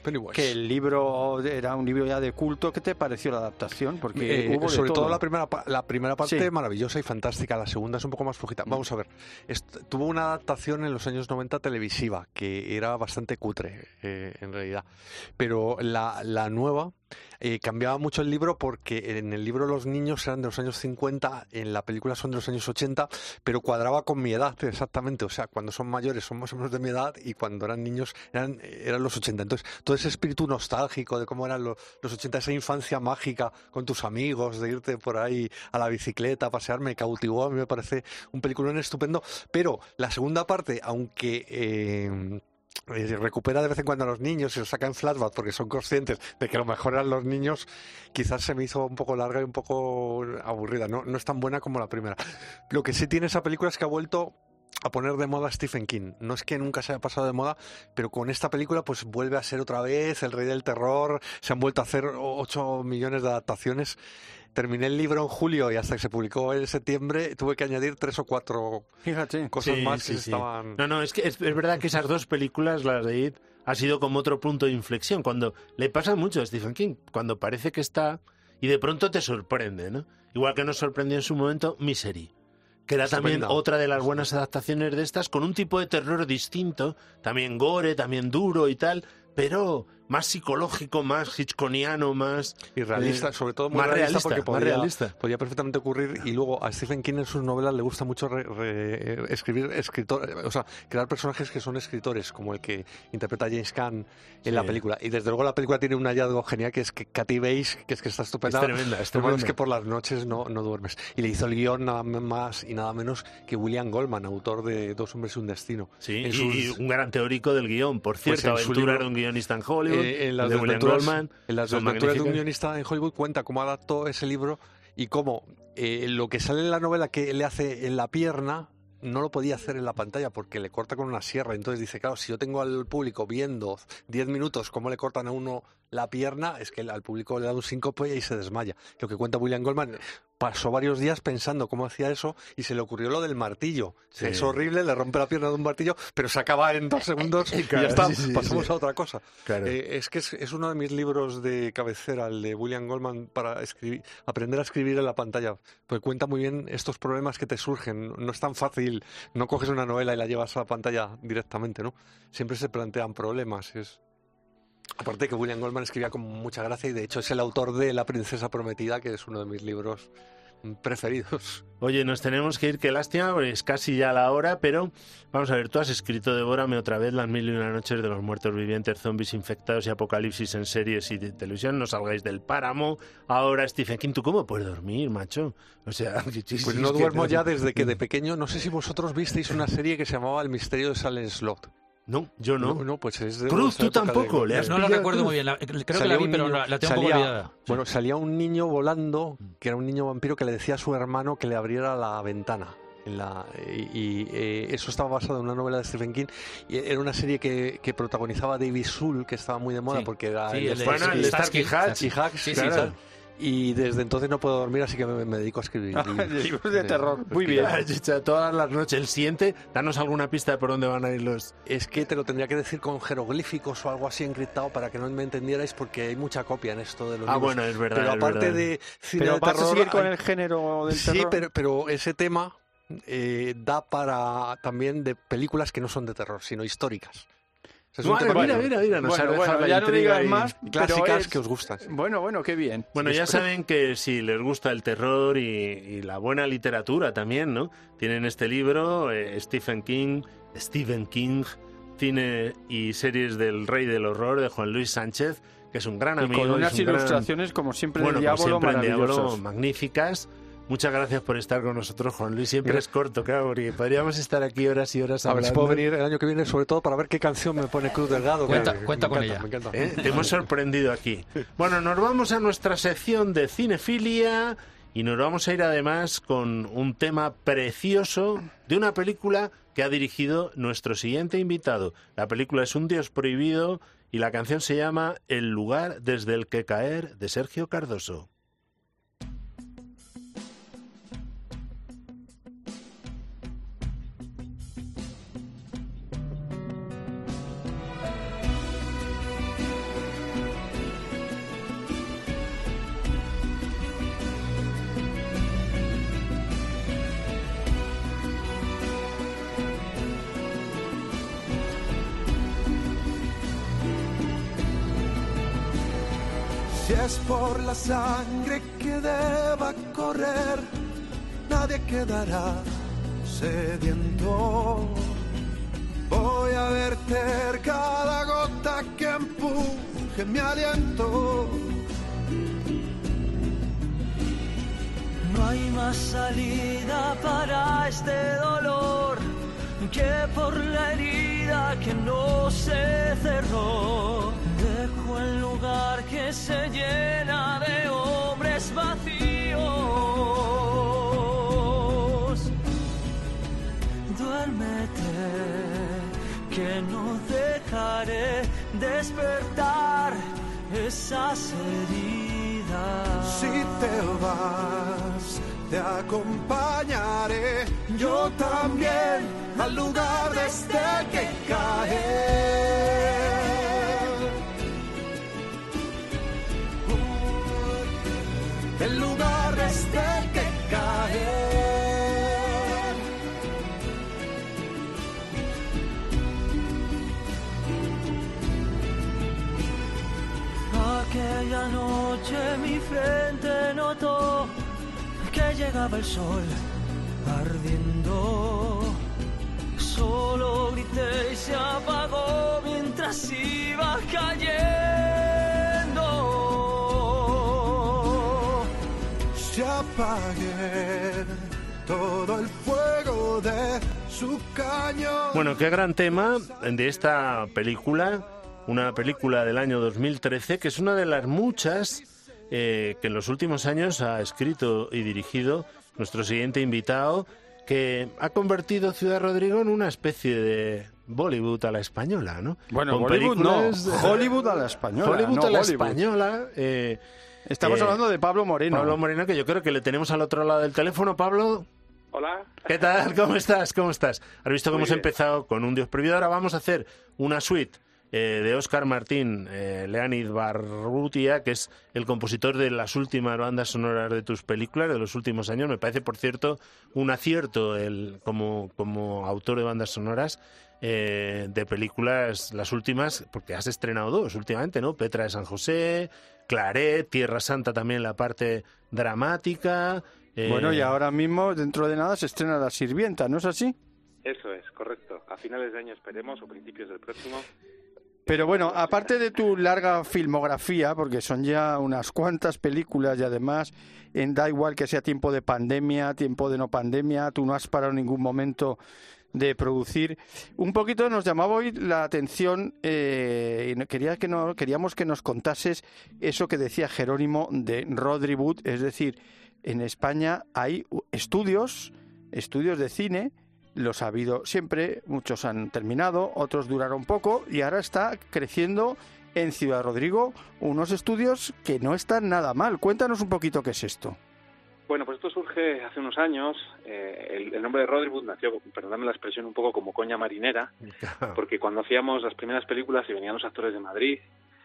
Pennywise. Que el libro era un libro ya de culto. ¿Qué te pareció la adaptación? Porque Eh, hubo de sobre todo. todo la primera pa- la primera parte Sí. maravillosa y fantástica, la segunda es un poco más flojita. Vamos a ver, est- tuvo una adaptación en los años noventa televisiva que era bastante cutre, eh, en realidad, pero la, la nueva eh, cambiaba mucho el libro porque en el libro los niños eran de los años cincuenta, en la película son de los años ochenta, pero cuadraba con mi edad exactamente, o sea, cuando son mayores son más o menos de mi edad y cuando eran niños eran, eran los ochenta. Entonces, todo ese espíritu nostálgico de cómo eran los, los ochenta, esa infancia mágica con tus amigos, de irte por ahí a la bicicleta, a pasear, me cautivó, a mí me parece un peliculón estupendo, pero la segunda parte, aunque... Eh, Eh, recupera de vez en cuando a los niños y los saca en flashback porque son conscientes de que lo mejor eran los niños, quizás se me hizo un poco larga y un poco aburrida, no, no es tan buena como la primera. Lo que sí tiene esa película es que ha vuelto a poner de moda a Stephen King. No es que nunca se haya pasado de moda, pero con esta película pues vuelve a ser otra vez el rey del terror, se han vuelto a hacer ocho millones de adaptaciones. Terminé el libro en julio y hasta que se publicó en septiembre tuve que añadir tres o cuatro Fíjate. cosas Sí, más sí, que sí. estaban... No, no, es que es, es verdad que esas dos películas, las de It, ha sido como otro punto de inflexión. Cuando le pasa mucho a Stephen King, cuando parece que está y de pronto te sorprende, ¿no? Igual que nos sorprendió en su momento Misery, que era también Estupenda. otra de las buenas adaptaciones de estas, con un tipo de terror distinto, también gore, también duro y tal, pero más psicológico, más hitchconiano, más... Y realista, eh, sobre todo muy más realista, realista, porque más podía, realista. podía perfectamente ocurrir. Y luego a Stephen King en sus novelas le gusta mucho re- re- escribir escritor, o sea, crear personajes que son escritores, como el que interpreta a James Caan en Sí. la película. Y desde luego la película tiene un hallazgo genial, que es que Kathy Bates, que es que está estupenda. Es tremenda, es Lo malo tremenda. es que por las noches no, no duermes. Y le hizo el guión nada más y nada menos que William Goldman, autor de Dos hombres y un destino. Sí, En y, sus- y un gran teórico del guión. Por Pues cierto, en su Aventura libro- era un guionista en Hollywood, Eh, en las de William desventuras, Goldman. en las son desventuras de un magníficas. guionista en Hollywood cuenta cómo adaptó ese libro y cómo eh, lo que sale en la novela que le hace en la pierna no lo podía hacer en la pantalla porque le corta con una sierra. Entonces dice, claro, si yo tengo al público viendo diez minutos cómo le cortan a uno la pierna, es que al público le da un síncope y se desmaya. Lo que cuenta William Goldman, pasó varios días pensando cómo hacía eso y se le ocurrió lo del martillo. Sí. Es horrible, le rompe la pierna de un martillo, pero se acaba en dos segundos y Claro, ya está, sí, sí, pasamos sí. a otra cosa. Claro. Eh, es que es, es uno de mis libros de cabecera, el de William Goldman, para escribir, aprender a escribir en la pantalla. Pues cuenta muy bien estos problemas que te surgen. No es tan fácil, no coges una novela y la llevas a la pantalla directamente, ¿no? Siempre se plantean problemas. Es... Aparte que William Goldman escribía con mucha gracia y de hecho es el autor de La princesa prometida, que es uno de mis libros preferidos. Oye, nos tenemos que ir, qué lástima, porque es casi ya la hora, pero vamos a ver, tú has escrito Devórame otra vez, Las mil y una noches de los muertos vivientes, zombies infectados y apocalipsis en series y de televisión, no salgáis del páramo. Ahora Stephen King, ¿tú cómo puedes dormir, macho? O sea, Pues no duermo ya desde que de pequeño, no sé si vosotros visteis una serie que se llamaba El misterio de Salem Slot. No, yo no. No, no, pues es de Cruz, esa tú época tampoco, de- le has No la pillado recuerdo Cruz. muy bien. la- creo que Salía la vi, un pero niño- la, la tengo un salía- poco olvidada. Bueno, salía un niño volando, que era un niño vampiro, que le decía a su hermano que le abriera la ventana. En la, y y, eh, eso estaba basado en una novela de Stephen King. Y era una serie que, que protagonizaba David Soul, que estaba muy de moda Sí. porque era Sí, el el de- Bueno, el de Starsky Starsky Hatch. y Hacks, Sí, sí, claro. claro. Y desde entonces no puedo dormir, así que me, me dedico a escribir libros. Libros de terror. Muy escribir. bien. Chicha, todas las noches. El siguiente, danos alguna pista de por dónde van a ir los... Es que te lo tendría que decir con jeroglíficos o algo así encriptado para que no me entendierais, porque hay mucha copia en esto de los Ah, libros. bueno, es verdad, Pero es aparte verdad. de cine Pero de vas terror, a seguir con hay- el género del Sí, terror. pero, pero ese tema eh, da para también de películas que no son de terror, sino históricas. O sea, es un Vale, tema mira, que- mira, mira, nos Bueno, has dejado bueno, la ya no intriga digas y- más. pero clásicas es- que os gustan. Bueno, bueno, qué bien. Bueno, ya Después- saben que si les gusta el terror y, y la buena literatura también, ¿no? Tienen este libro, eh, Stephen King, Stephen King, cine y series del Rey del Horror de Juan Luis Sánchez, que es un gran Y amigo. con es unas un gran- ilustraciones, como siempre, bueno, de como Diablo, siempre en Diablo, maravillosas. magníficas. Muchas gracias por estar con nosotros, Juan Luis. Siempre Mira. es corto, claro, porque podríamos estar aquí horas y horas A ver hablando. si puedo venir el año que viene, sobre todo para ver qué canción me pone Cruz Delgado. que- Cuenta- que cuenta me con encanta, ella. me encanta. ¿Eh? Te hemos sorprendido aquí. Bueno, nos vamos a nuestra sección de cinefilia y nos vamos a ir además con un tema precioso de una película que ha dirigido nuestro siguiente invitado. La película es Un Dios Prohibido y la canción se llama El lugar desde el que caer, de Sergio Cardoso. es por la sangre que deba correr, nadie quedará sediento. Voy a verter cada gota que empuje mi aliento. No hay más salida para este dolor que por la herida que no se cerró. Dejo el lugar que se llena de hombres vacíos. Duérmete, que no dejaré despertar esas heridas. Si te vas, te acompañaré yo también al lugar desde el que caer. El lugar desde el que caer. Aquella noche mi frente notó que llegaba el sol ardiendo. Solo grité y se apagó mientras iba cayendo. Se apague todo el fuego de su cañón. Bueno, qué gran tema de esta película, una película del año dos mil trece, que es una de las muchas eh, que en los últimos años ha escrito y dirigido nuestro siguiente invitado, que ha convertido Ciudad Rodrigo en una especie de Bollywood a la española, ¿no? Bueno, Con Bollywood no, películas de- Hollywood a la española. Hollywood no a la Bollywood. española. eh, Estamos eh, hablando de Pablo Moreno. Pablo Moreno, que yo creo que le tenemos al otro lado del teléfono. Pablo, Hola. ¿qué tal? ¿Cómo estás? ¿Cómo estás? Has visto que Muy hemos bien. empezado con Un Dios prohibido. Ahora vamos a hacer una suite eh, de Óscar Martín, eh, Leonid Barrutia, que es el compositor de las últimas bandas sonoras de tus películas, de los últimos años. Me parece, por cierto, un acierto el, como, como autor de bandas sonoras eh, de películas, las últimas, porque has estrenado dos últimamente, ¿no? Petra de San José, Claret, Tierra Santa también, la parte dramática. eh, Bueno, y ahora mismo, dentro de nada, se estrena La Sirvienta, ¿no es así? Eso es, correcto. A finales de año esperemos, o principios del próximo. Pero bueno, aparte de tu larga filmografía, porque son ya unas cuantas películas y además en da igual que sea tiempo de pandemia, tiempo de no pandemia, tú no has parado en ningún momento de producir. Un poquito nos llamaba hoy la atención eh, y quería que no, queríamos que nos contases eso que decía Jerónimo de Rodriwood, es decir, en España hay estudios, estudios de cine. Los ha habido siempre, muchos han terminado, otros duraron poco y ahora está creciendo en Ciudad Rodrigo unos estudios que no están nada mal. Cuéntanos un poquito qué es esto. Bueno, pues esto surge hace unos años. Eh, el, el nombre de Rodriwood nació, perdóname la expresión, un poco como coña marinera, porque cuando hacíamos las primeras películas y venían los actores de Madrid,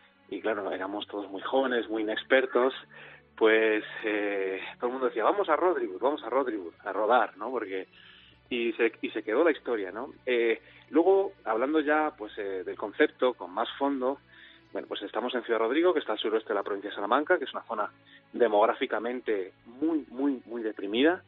y claro, éramos todos muy jóvenes, muy inexpertos, pues eh, todo el mundo decía, vamos a Rodriwood, vamos a Rodriwood, a rodar, ¿no? Porque... Y se, y se quedó la historia, ¿no? Eh, luego, hablando ya pues eh, del concepto, con más fondo, bueno, pues estamos en Ciudad Rodrigo, que está al suroeste de la provincia de Salamanca, que es una zona demográficamente muy, muy, muy deprimida,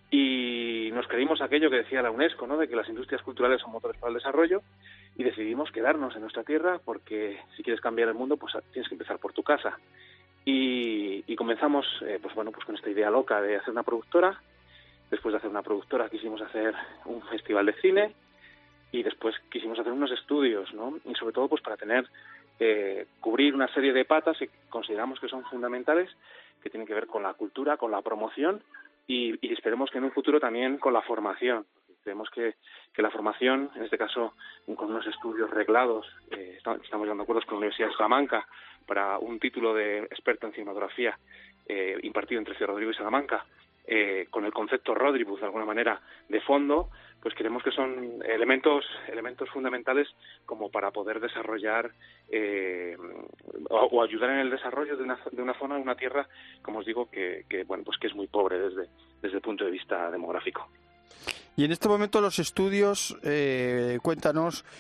y nos creímos aquello que decía la UNESCO, ¿no?, de que las industrias culturales son motores para el desarrollo, y decidimos quedarnos en nuestra tierra, porque si quieres cambiar el mundo, pues tienes que empezar por tu casa. Y, y comenzamos, eh, pues bueno, pues con esta idea loca de hacer una productora. Después de hacer una productora quisimos hacer un festival de cine y después quisimos hacer unos estudios, ¿no? Y sobre todo pues para tener, eh, cubrir una serie de patas que consideramos que son fundamentales, que tienen que ver con la cultura, con la promoción y, y esperemos que en un futuro también con la formación. Creemos que, que la formación, en este caso con unos estudios reglados, eh, estamos, estamos llegando a acuerdos con la Universidad de Salamanca para un título de experto en cinematografía eh, impartido entre Ciudad Rodrigo y Salamanca, Eh, con el concepto Rodriwood de alguna manera de fondo, pues creemos que son elementos elementos fundamentales como para poder desarrollar eh, o, o ayudar en el desarrollo de una, de una zona, una tierra, como os digo, que, que bueno pues que es muy pobre desde, desde el punto de vista demográfico. Y en este momento los estudios, eh, cuéntanos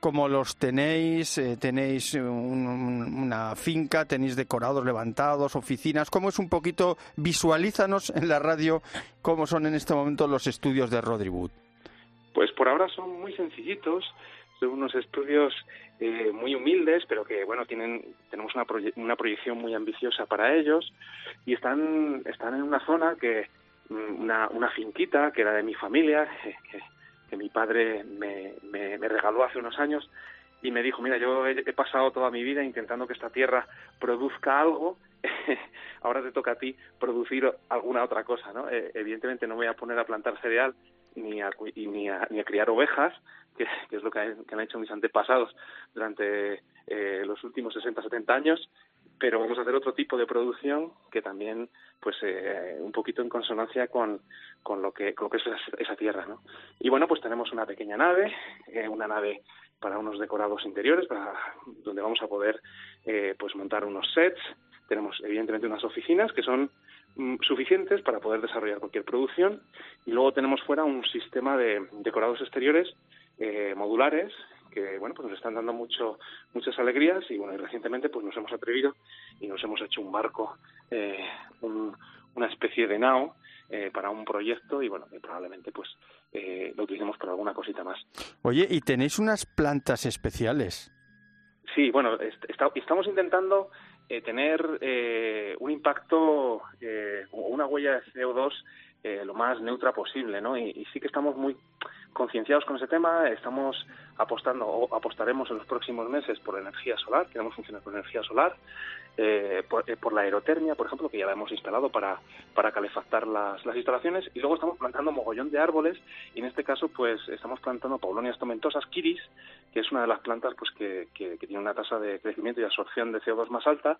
como los tenéis, eh, tenéis un, un, una finca, tenéis decorados levantados, oficinas, ¿cómo es un poquito? Visualízanos en la radio cómo son en este momento los estudios de Rodrigo Wood. Pues por ahora son muy sencillitos, son unos estudios eh, muy humildes, pero que bueno tienen tenemos una, proye- una proyección muy ambiciosa para ellos, y están están en una zona que una, una finquita que era de mi familia, eh, que, que mi padre me, me, me regaló hace unos años, y me dijo, mira, yo he, he pasado toda mi vida intentando que esta tierra produzca algo, ahora te toca a ti producir alguna otra cosa, ¿no? Eh, evidentemente no me voy a poner a plantar cereal ni a, y ni a, ni a criar ovejas, que, que es lo que han, que han hecho mis antepasados durante eh, los últimos sesenta, setenta años, pero vamos a hacer otro tipo de producción que también, pues, eh, un poquito en consonancia con, con lo que con lo que es esa, esa tierra, ¿no? Y bueno, pues tenemos una pequeña nave, eh, una nave para unos decorados interiores, para donde vamos a poder, eh, pues, montar unos sets. Tenemos, evidentemente, unas oficinas que son mm, suficientes para poder desarrollar cualquier producción, y luego tenemos fuera un sistema de decorados exteriores eh, modulares, que bueno, pues nos están dando mucho muchas alegrías, y bueno, y recientemente pues nos hemos atrevido y nos hemos hecho un barco, eh, un, una especie de nao eh, para un proyecto, y bueno, y probablemente pues eh, lo utilicemos para alguna cosita más. Oye, ¿y tenéis unas plantas especiales? Sí, bueno, est- está, estamos intentando eh, tener eh, un impacto eh, o una huella de C O dos eh, lo más neutra posible, ¿no? Y, y sí que estamos muy concienciados con ese tema, estamos apostando o apostaremos en los próximos meses por la energía solar, queremos funcionar con energía solar, eh, por, eh, por la aerotermia, por ejemplo, que ya la hemos instalado para, para calefactar las, las instalaciones, y luego estamos plantando mogollón de árboles, y en este caso pues estamos plantando paulonias tomentosas, kiris, que es una de las plantas pues que, que, que tiene una tasa de crecimiento y absorción de C O dos más alta,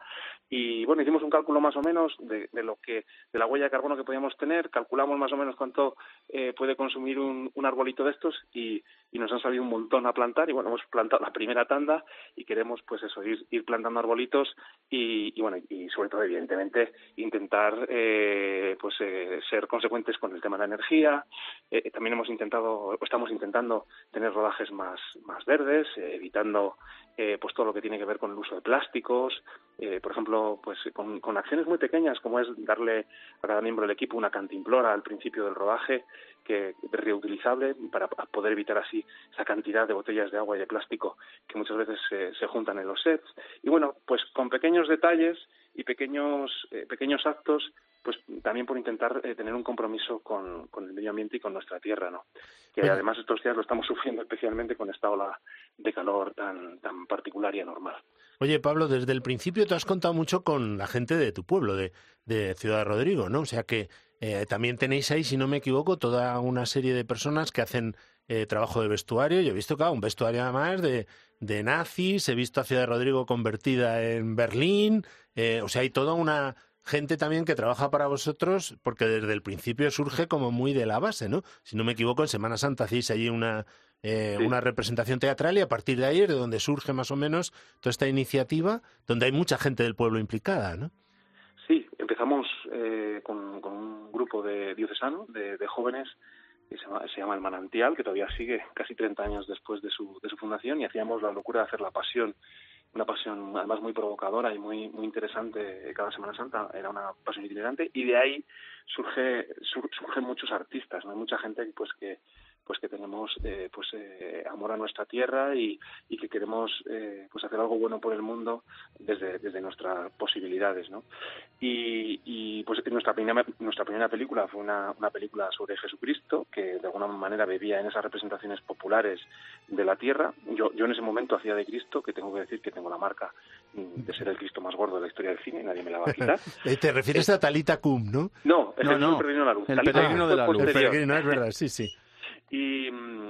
y bueno, hicimos un cálculo más o menos de, de lo que de la huella de carbono que podíamos tener, calculamos más o menos cuánto eh, puede consumir un, un arbolito de estos, y, y nos han salido un montón a plantar, y bueno, hemos plantado la primera tanda y queremos pues eso, ir, ir plantando arbolitos, y, y bueno, y sobre todo evidentemente intentar eh, pues eh, ser consecuentes con el tema de la energía. Eh, también hemos intentado, estamos intentando tener rodajes más, más verdes, eh, evitando eh, pues todo lo que tiene que ver con el uso de plásticos, eh, por ejemplo, pues con, con acciones muy pequeñas, como es darle a cada miembro del equipo una cantimplora al principio del rodaje, que es reutilizable, para poder evitar así esa cantidad de botellas de agua y de plástico que muchas veces se, se juntan en los sets. Y bueno, pues con pequeños detalles y pequeños eh, pequeños actos, pues también por intentar eh, tener un compromiso con, con el medio ambiente y con nuestra tierra, ¿no? Que bueno, además estos días lo estamos sufriendo especialmente con esta ola de calor tan tan particular y anormal. Oye, Pablo, desde el principio te has contado mucho con la gente de tu pueblo, de, de Ciudad Rodrigo, ¿no? O sea que eh, también tenéis ahí, si no me equivoco, toda una serie de personas que hacen eh, trabajo de vestuario. Yo he visto, claro, un vestuario además de, de nazis, he visto a Ciudad Rodrigo convertida en Berlín, eh, o sea, hay toda una gente también que trabaja para vosotros, porque desde el principio surge como muy de la base, ¿no? Si no me equivoco, en Semana Santa hacéis allí una... Eh, sí. una representación teatral, y a partir de ahí es de donde surge más o menos toda esta iniciativa, donde hay mucha gente del pueblo implicada, ¿no? Sí, empezamos eh, con, con un grupo de diocesano, de, de jóvenes, que se llama, se llama El Manantial, que todavía sigue casi treinta años después de su, de su fundación, y hacíamos la locura de hacer la pasión, una pasión además muy provocadora y muy muy interesante cada Semana Santa, era una pasión itinerante, y de ahí surge sur, surgen muchos artistas, ¿no? Hay mucha gente pues que pues que tenemos eh, pues eh, amor a nuestra tierra, y, y que queremos eh, pues hacer algo bueno por el mundo desde desde nuestras posibilidades, ¿no? Y, y pues nuestra primera nuestra primera película fue una, una película sobre Jesucristo, que de alguna manera bebía en esas representaciones populares de la tierra. Yo yo en ese momento hacía de Cristo, que tengo que decir que tengo la marca de ser el Cristo más gordo de la historia del cine, y nadie me la va a quitar. Te refieres eh, a Talita Cum, ¿no? No, es no, el, no. el peregrino de la luz. El Talita peregrino de la luz. El peregrino, es verdad, sí, sí. Y,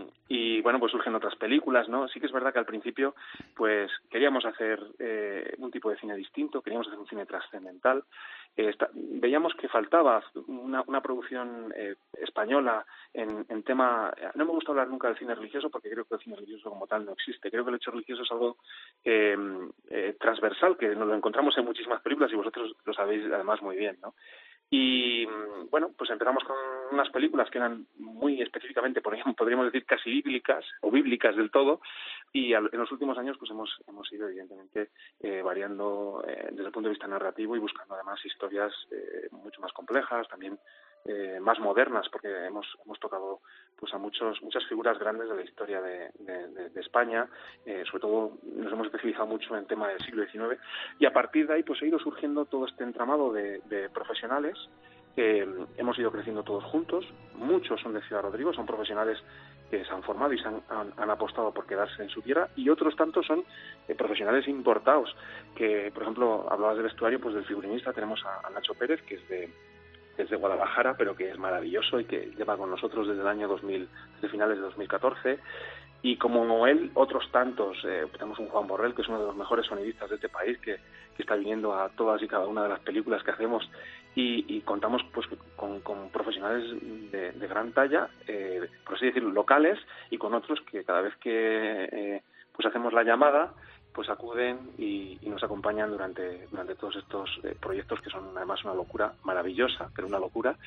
y bueno, pues surgen otras películas, ¿no? Sí que es verdad que al principio pues queríamos hacer eh, un tipo de cine distinto, queríamos hacer un cine trascendental. Eh, está, veíamos que faltaba una, una producción eh, española en, en tema... No me gusta hablar nunca del cine religioso, porque creo que el cine religioso como tal no existe. Creo que el hecho religioso es algo eh, eh, transversal, que nos lo encontramos en muchísimas películas, y vosotros lo sabéis además muy bien, ¿no? Y bueno, pues empezamos con unas películas que eran muy específicamente, por ejemplo, podríamos decir casi bíblicas o bíblicas del todo, y en los últimos años pues hemos hemos ido evidentemente eh, variando eh, desde el punto de vista narrativo y buscando además historias eh, mucho más complejas, también eh, más modernas, porque hemos hemos tocado pues a muchos muchas figuras grandes de la historia de, de, de, de España, eh, sobre todo nos hemos especializado mucho en tema del siglo diecinueve, y a partir de ahí pues ha ido surgiendo todo este entramado de, de profesionales. Eh, hemos ido creciendo todos juntos, muchos son de Ciudad Rodrigo, son profesionales que se han formado y se han, han, han apostado por quedarse en su tierra, y otros tantos son eh, profesionales importados, que por ejemplo, hablabas del vestuario, pues del figurinista tenemos a, a Nacho Pérez, que es de desde Guadalajara, pero que es maravilloso y que lleva con nosotros desde el año dos mil, desde finales de dos mil catorce, y como él, otros tantos. Eh, tenemos un Juan Borrell, que es uno de los mejores sonidistas de este país, que, que está viniendo a todas y cada una de las películas que hacemos, y, y contamos pues con, con profesionales de, de gran talla, eh, por así decirlo, locales, y con otros que cada vez que eh, pues hacemos la llamada, pues acuden y, y nos acompañan durante durante todos estos eh, proyectos, que son además una locura maravillosa, pero una locura,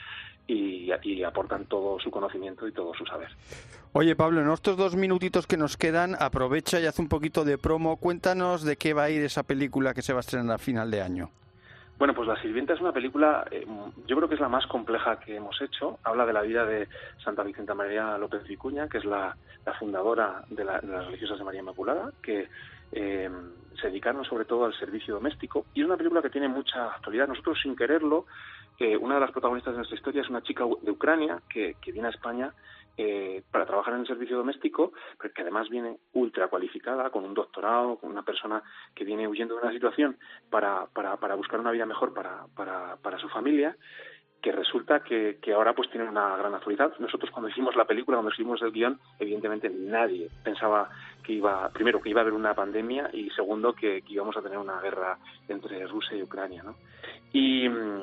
y, y aportan todo su conocimiento y todo su saber. Oye, Pablo, en estos dos minutitos que nos quedan, aprovecha y haz un poquito de promo. Cuéntanos de qué va a ir esa película que se va a estrenar a final de año. Bueno, pues La Sirvienta es una película, eh, yo creo que es la más compleja que hemos hecho. Habla de la vida de Santa Vicenta María López Vicuña, que es la, la fundadora de, la, de las religiosas de María Inmaculada, que eh, se dedicaron sobre todo al servicio doméstico, y es una película que tiene mucha actualidad. Nosotros, sin quererlo, eh, una de las protagonistas de nuestra historia es una chica de Ucrania que, que viene a España eh, para trabajar en el servicio doméstico, pero que además viene ultra cualificada, con un doctorado, con una persona que viene huyendo de una situación para, para, para buscar una vida mejor para, para, para su familia, que resulta que, que ahora pues tiene una gran actualidad. Nosotros, cuando hicimos la película, cuando escribimos el guión, evidentemente nadie pensaba que iba, primero, que iba a haber una pandemia, y segundo, que, que íbamos a tener una guerra entre Rusia y Ucrania, ¿no? Y,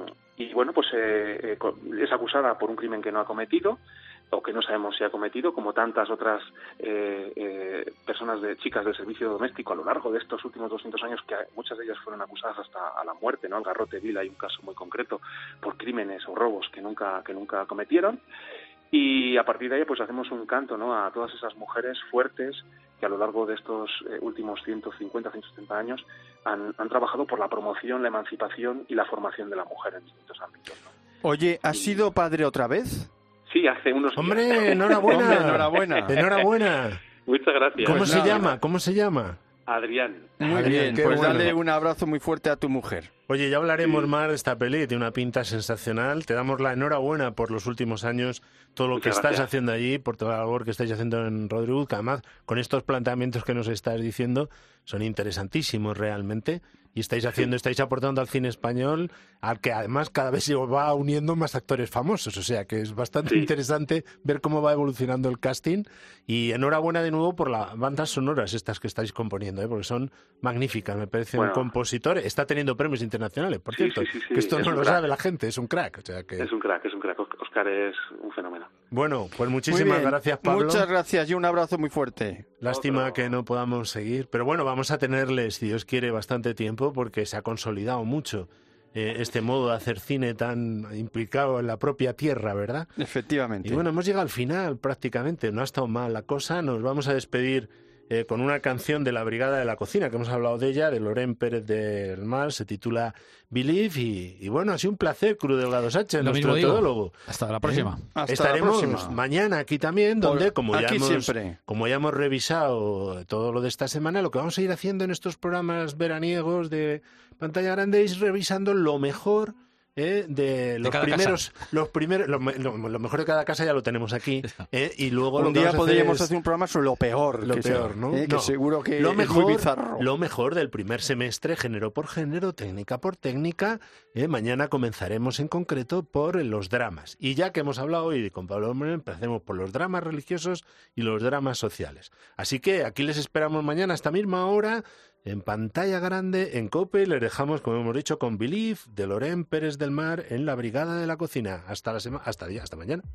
y bueno, pues eh, eh, es acusada por un crimen que no ha cometido, o que no sabemos si ha cometido, como tantas otras eh, eh, personas, de chicas del servicio doméstico a lo largo de estos últimos doscientos años, que muchas de ellas fueron acusadas hasta a la muerte, ¿no? El Garrote Vil, hay un caso muy concreto, por crímenes o robos que nunca que nunca cometieron. Y a partir de ahí pues hacemos un canto, ¿no?, a todas esas mujeres fuertes que a lo largo de estos eh, últimos ciento cincuenta, ciento setenta años han, han trabajado por la promoción, la emancipación y la formación de la mujer en distintos ámbitos, ¿no? Oye, ¿has y... sido padre otra vez? Sí, hace unos ¡Hombre, días. enhorabuena! Hombre, enhorabuena. ¡Enhorabuena! Muchas gracias. ¿Cómo Pues se nada. llama? ¿Cómo se llama? Adrián. Muy Adrián, bien, qué pues bueno. dale un abrazo muy fuerte a tu mujer. Oye, ya hablaremos más de esta peli, tiene una pinta sensacional. Te damos la enhorabuena por los últimos años, todo lo que Muchas estás gracias. haciendo allí, por toda la labor que estáis haciendo en Rodrigo, que además con estos planteamientos que nos estás diciendo son interesantísimos realmente. Y estáis haciendo, estáis aportando al cine español, al que además cada vez se va uniendo más actores famosos. O sea que es bastante Sí. interesante ver cómo va evolucionando el casting. Y enhorabuena de nuevo por las bandas sonoras estas que estáis componiendo, ¿eh? Porque son magníficas, me parece Bueno. un compositor. Está teniendo premios internacionales, por Sí, cierto. sí, sí, sí, Que esto es no un lo crack. sabe la gente, es un crack. O sea que... Es un crack, es un crack. Oscar es un fenómeno. Bueno, pues Muy muchísimas bien, gracias, Pablo. Muchas gracias y un abrazo muy fuerte. Lástima Otro. que no podamos seguir, pero bueno, vamos a tenerles, si Dios quiere, bastante tiempo porque se ha consolidado mucho eh, este modo de hacer cine tan implicado en la propia tierra, ¿verdad? Efectivamente. Y bueno, hemos llegado al final prácticamente, no ha estado mal la cosa, nos vamos a despedir eh, con una canción de la Brigada de la Cocina, que hemos hablado de ella, de Lorén Pérez del Mar, se titula Believe, y, y bueno, ha sido un placer, Cruz Delgado Sánchez, Lo nuestro mismo digo. teólogo. Hasta la próxima. ¿Eh? Hasta Estaremos la próxima. mañana aquí también, donde, Por- como ya, aquí hemos, siempre. como ya hemos revisado todo lo de esta semana, lo que vamos a ir haciendo en estos programas veraniegos de pantalla grande es revisando lo mejor eh, de los cada primeros, los primeros, lo, me- lo- lo mejor de cada casa ya lo tenemos aquí, eh, y luego lo Un que día vamos a hacer podríamos es- hacer un programa sobre lo peor. lo que peor, sea, ¿no? ¿eh? No. Que seguro que lo es mejor, muy bizarro. Lo mejor del primer semestre, género por género, técnica por técnica. ¿eh? Mañana comenzaremos en concreto por los dramas. Y ya que hemos hablado hoy con Pablo Hombre, empecemos por los dramas religiosos y los dramas sociales. Así que aquí les esperamos mañana a esta misma hora, en pantalla grande, en COPE, y les dejamos, como hemos dicho, con Believe, de Lorén Pérez del Mar, en la Brigada de la Cocina. Hasta la sema- hasta, día- hasta mañana.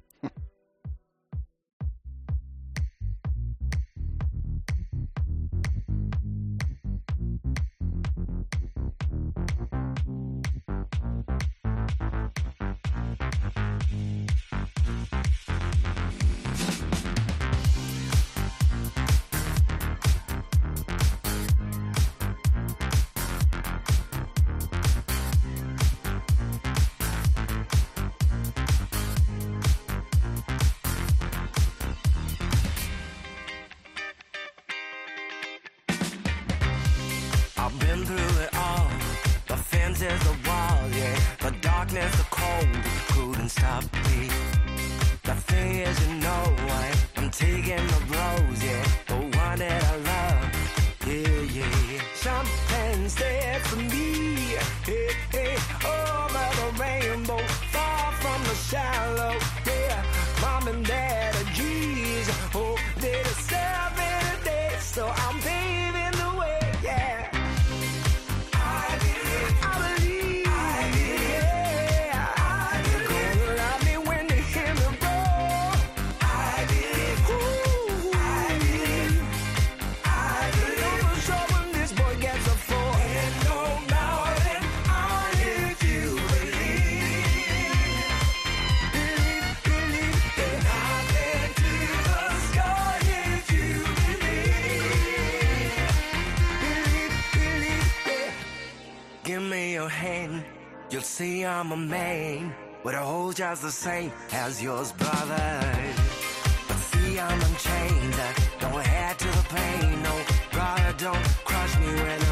cold, couldn't stop me. The thing is, you know what? I'm taking the blows, yeah. The one that I love, yeah, yeah, yeah. Something's there for me, hey, hey. Over the rainbow, far from the shallow, yeah. Mom and dad are G's, oh, they deserve it today, so I'm paving the way, yeah. I believe, I believe, I believe, yeah. I believe. You're gonna love me when you hear me roll. I believe, ooh, I believe, I believe. Know for sure when this boy gets a four. Ain't no mountain on if you believe. Believe, believe, and I've been to the sky if you believe. Believe, believe, yeah. Give me your hand, you'll see I'm a man with a hole just the same as yours, brother. But see, I'm unchained, I don't head to the pain, no, brother, don't crush me when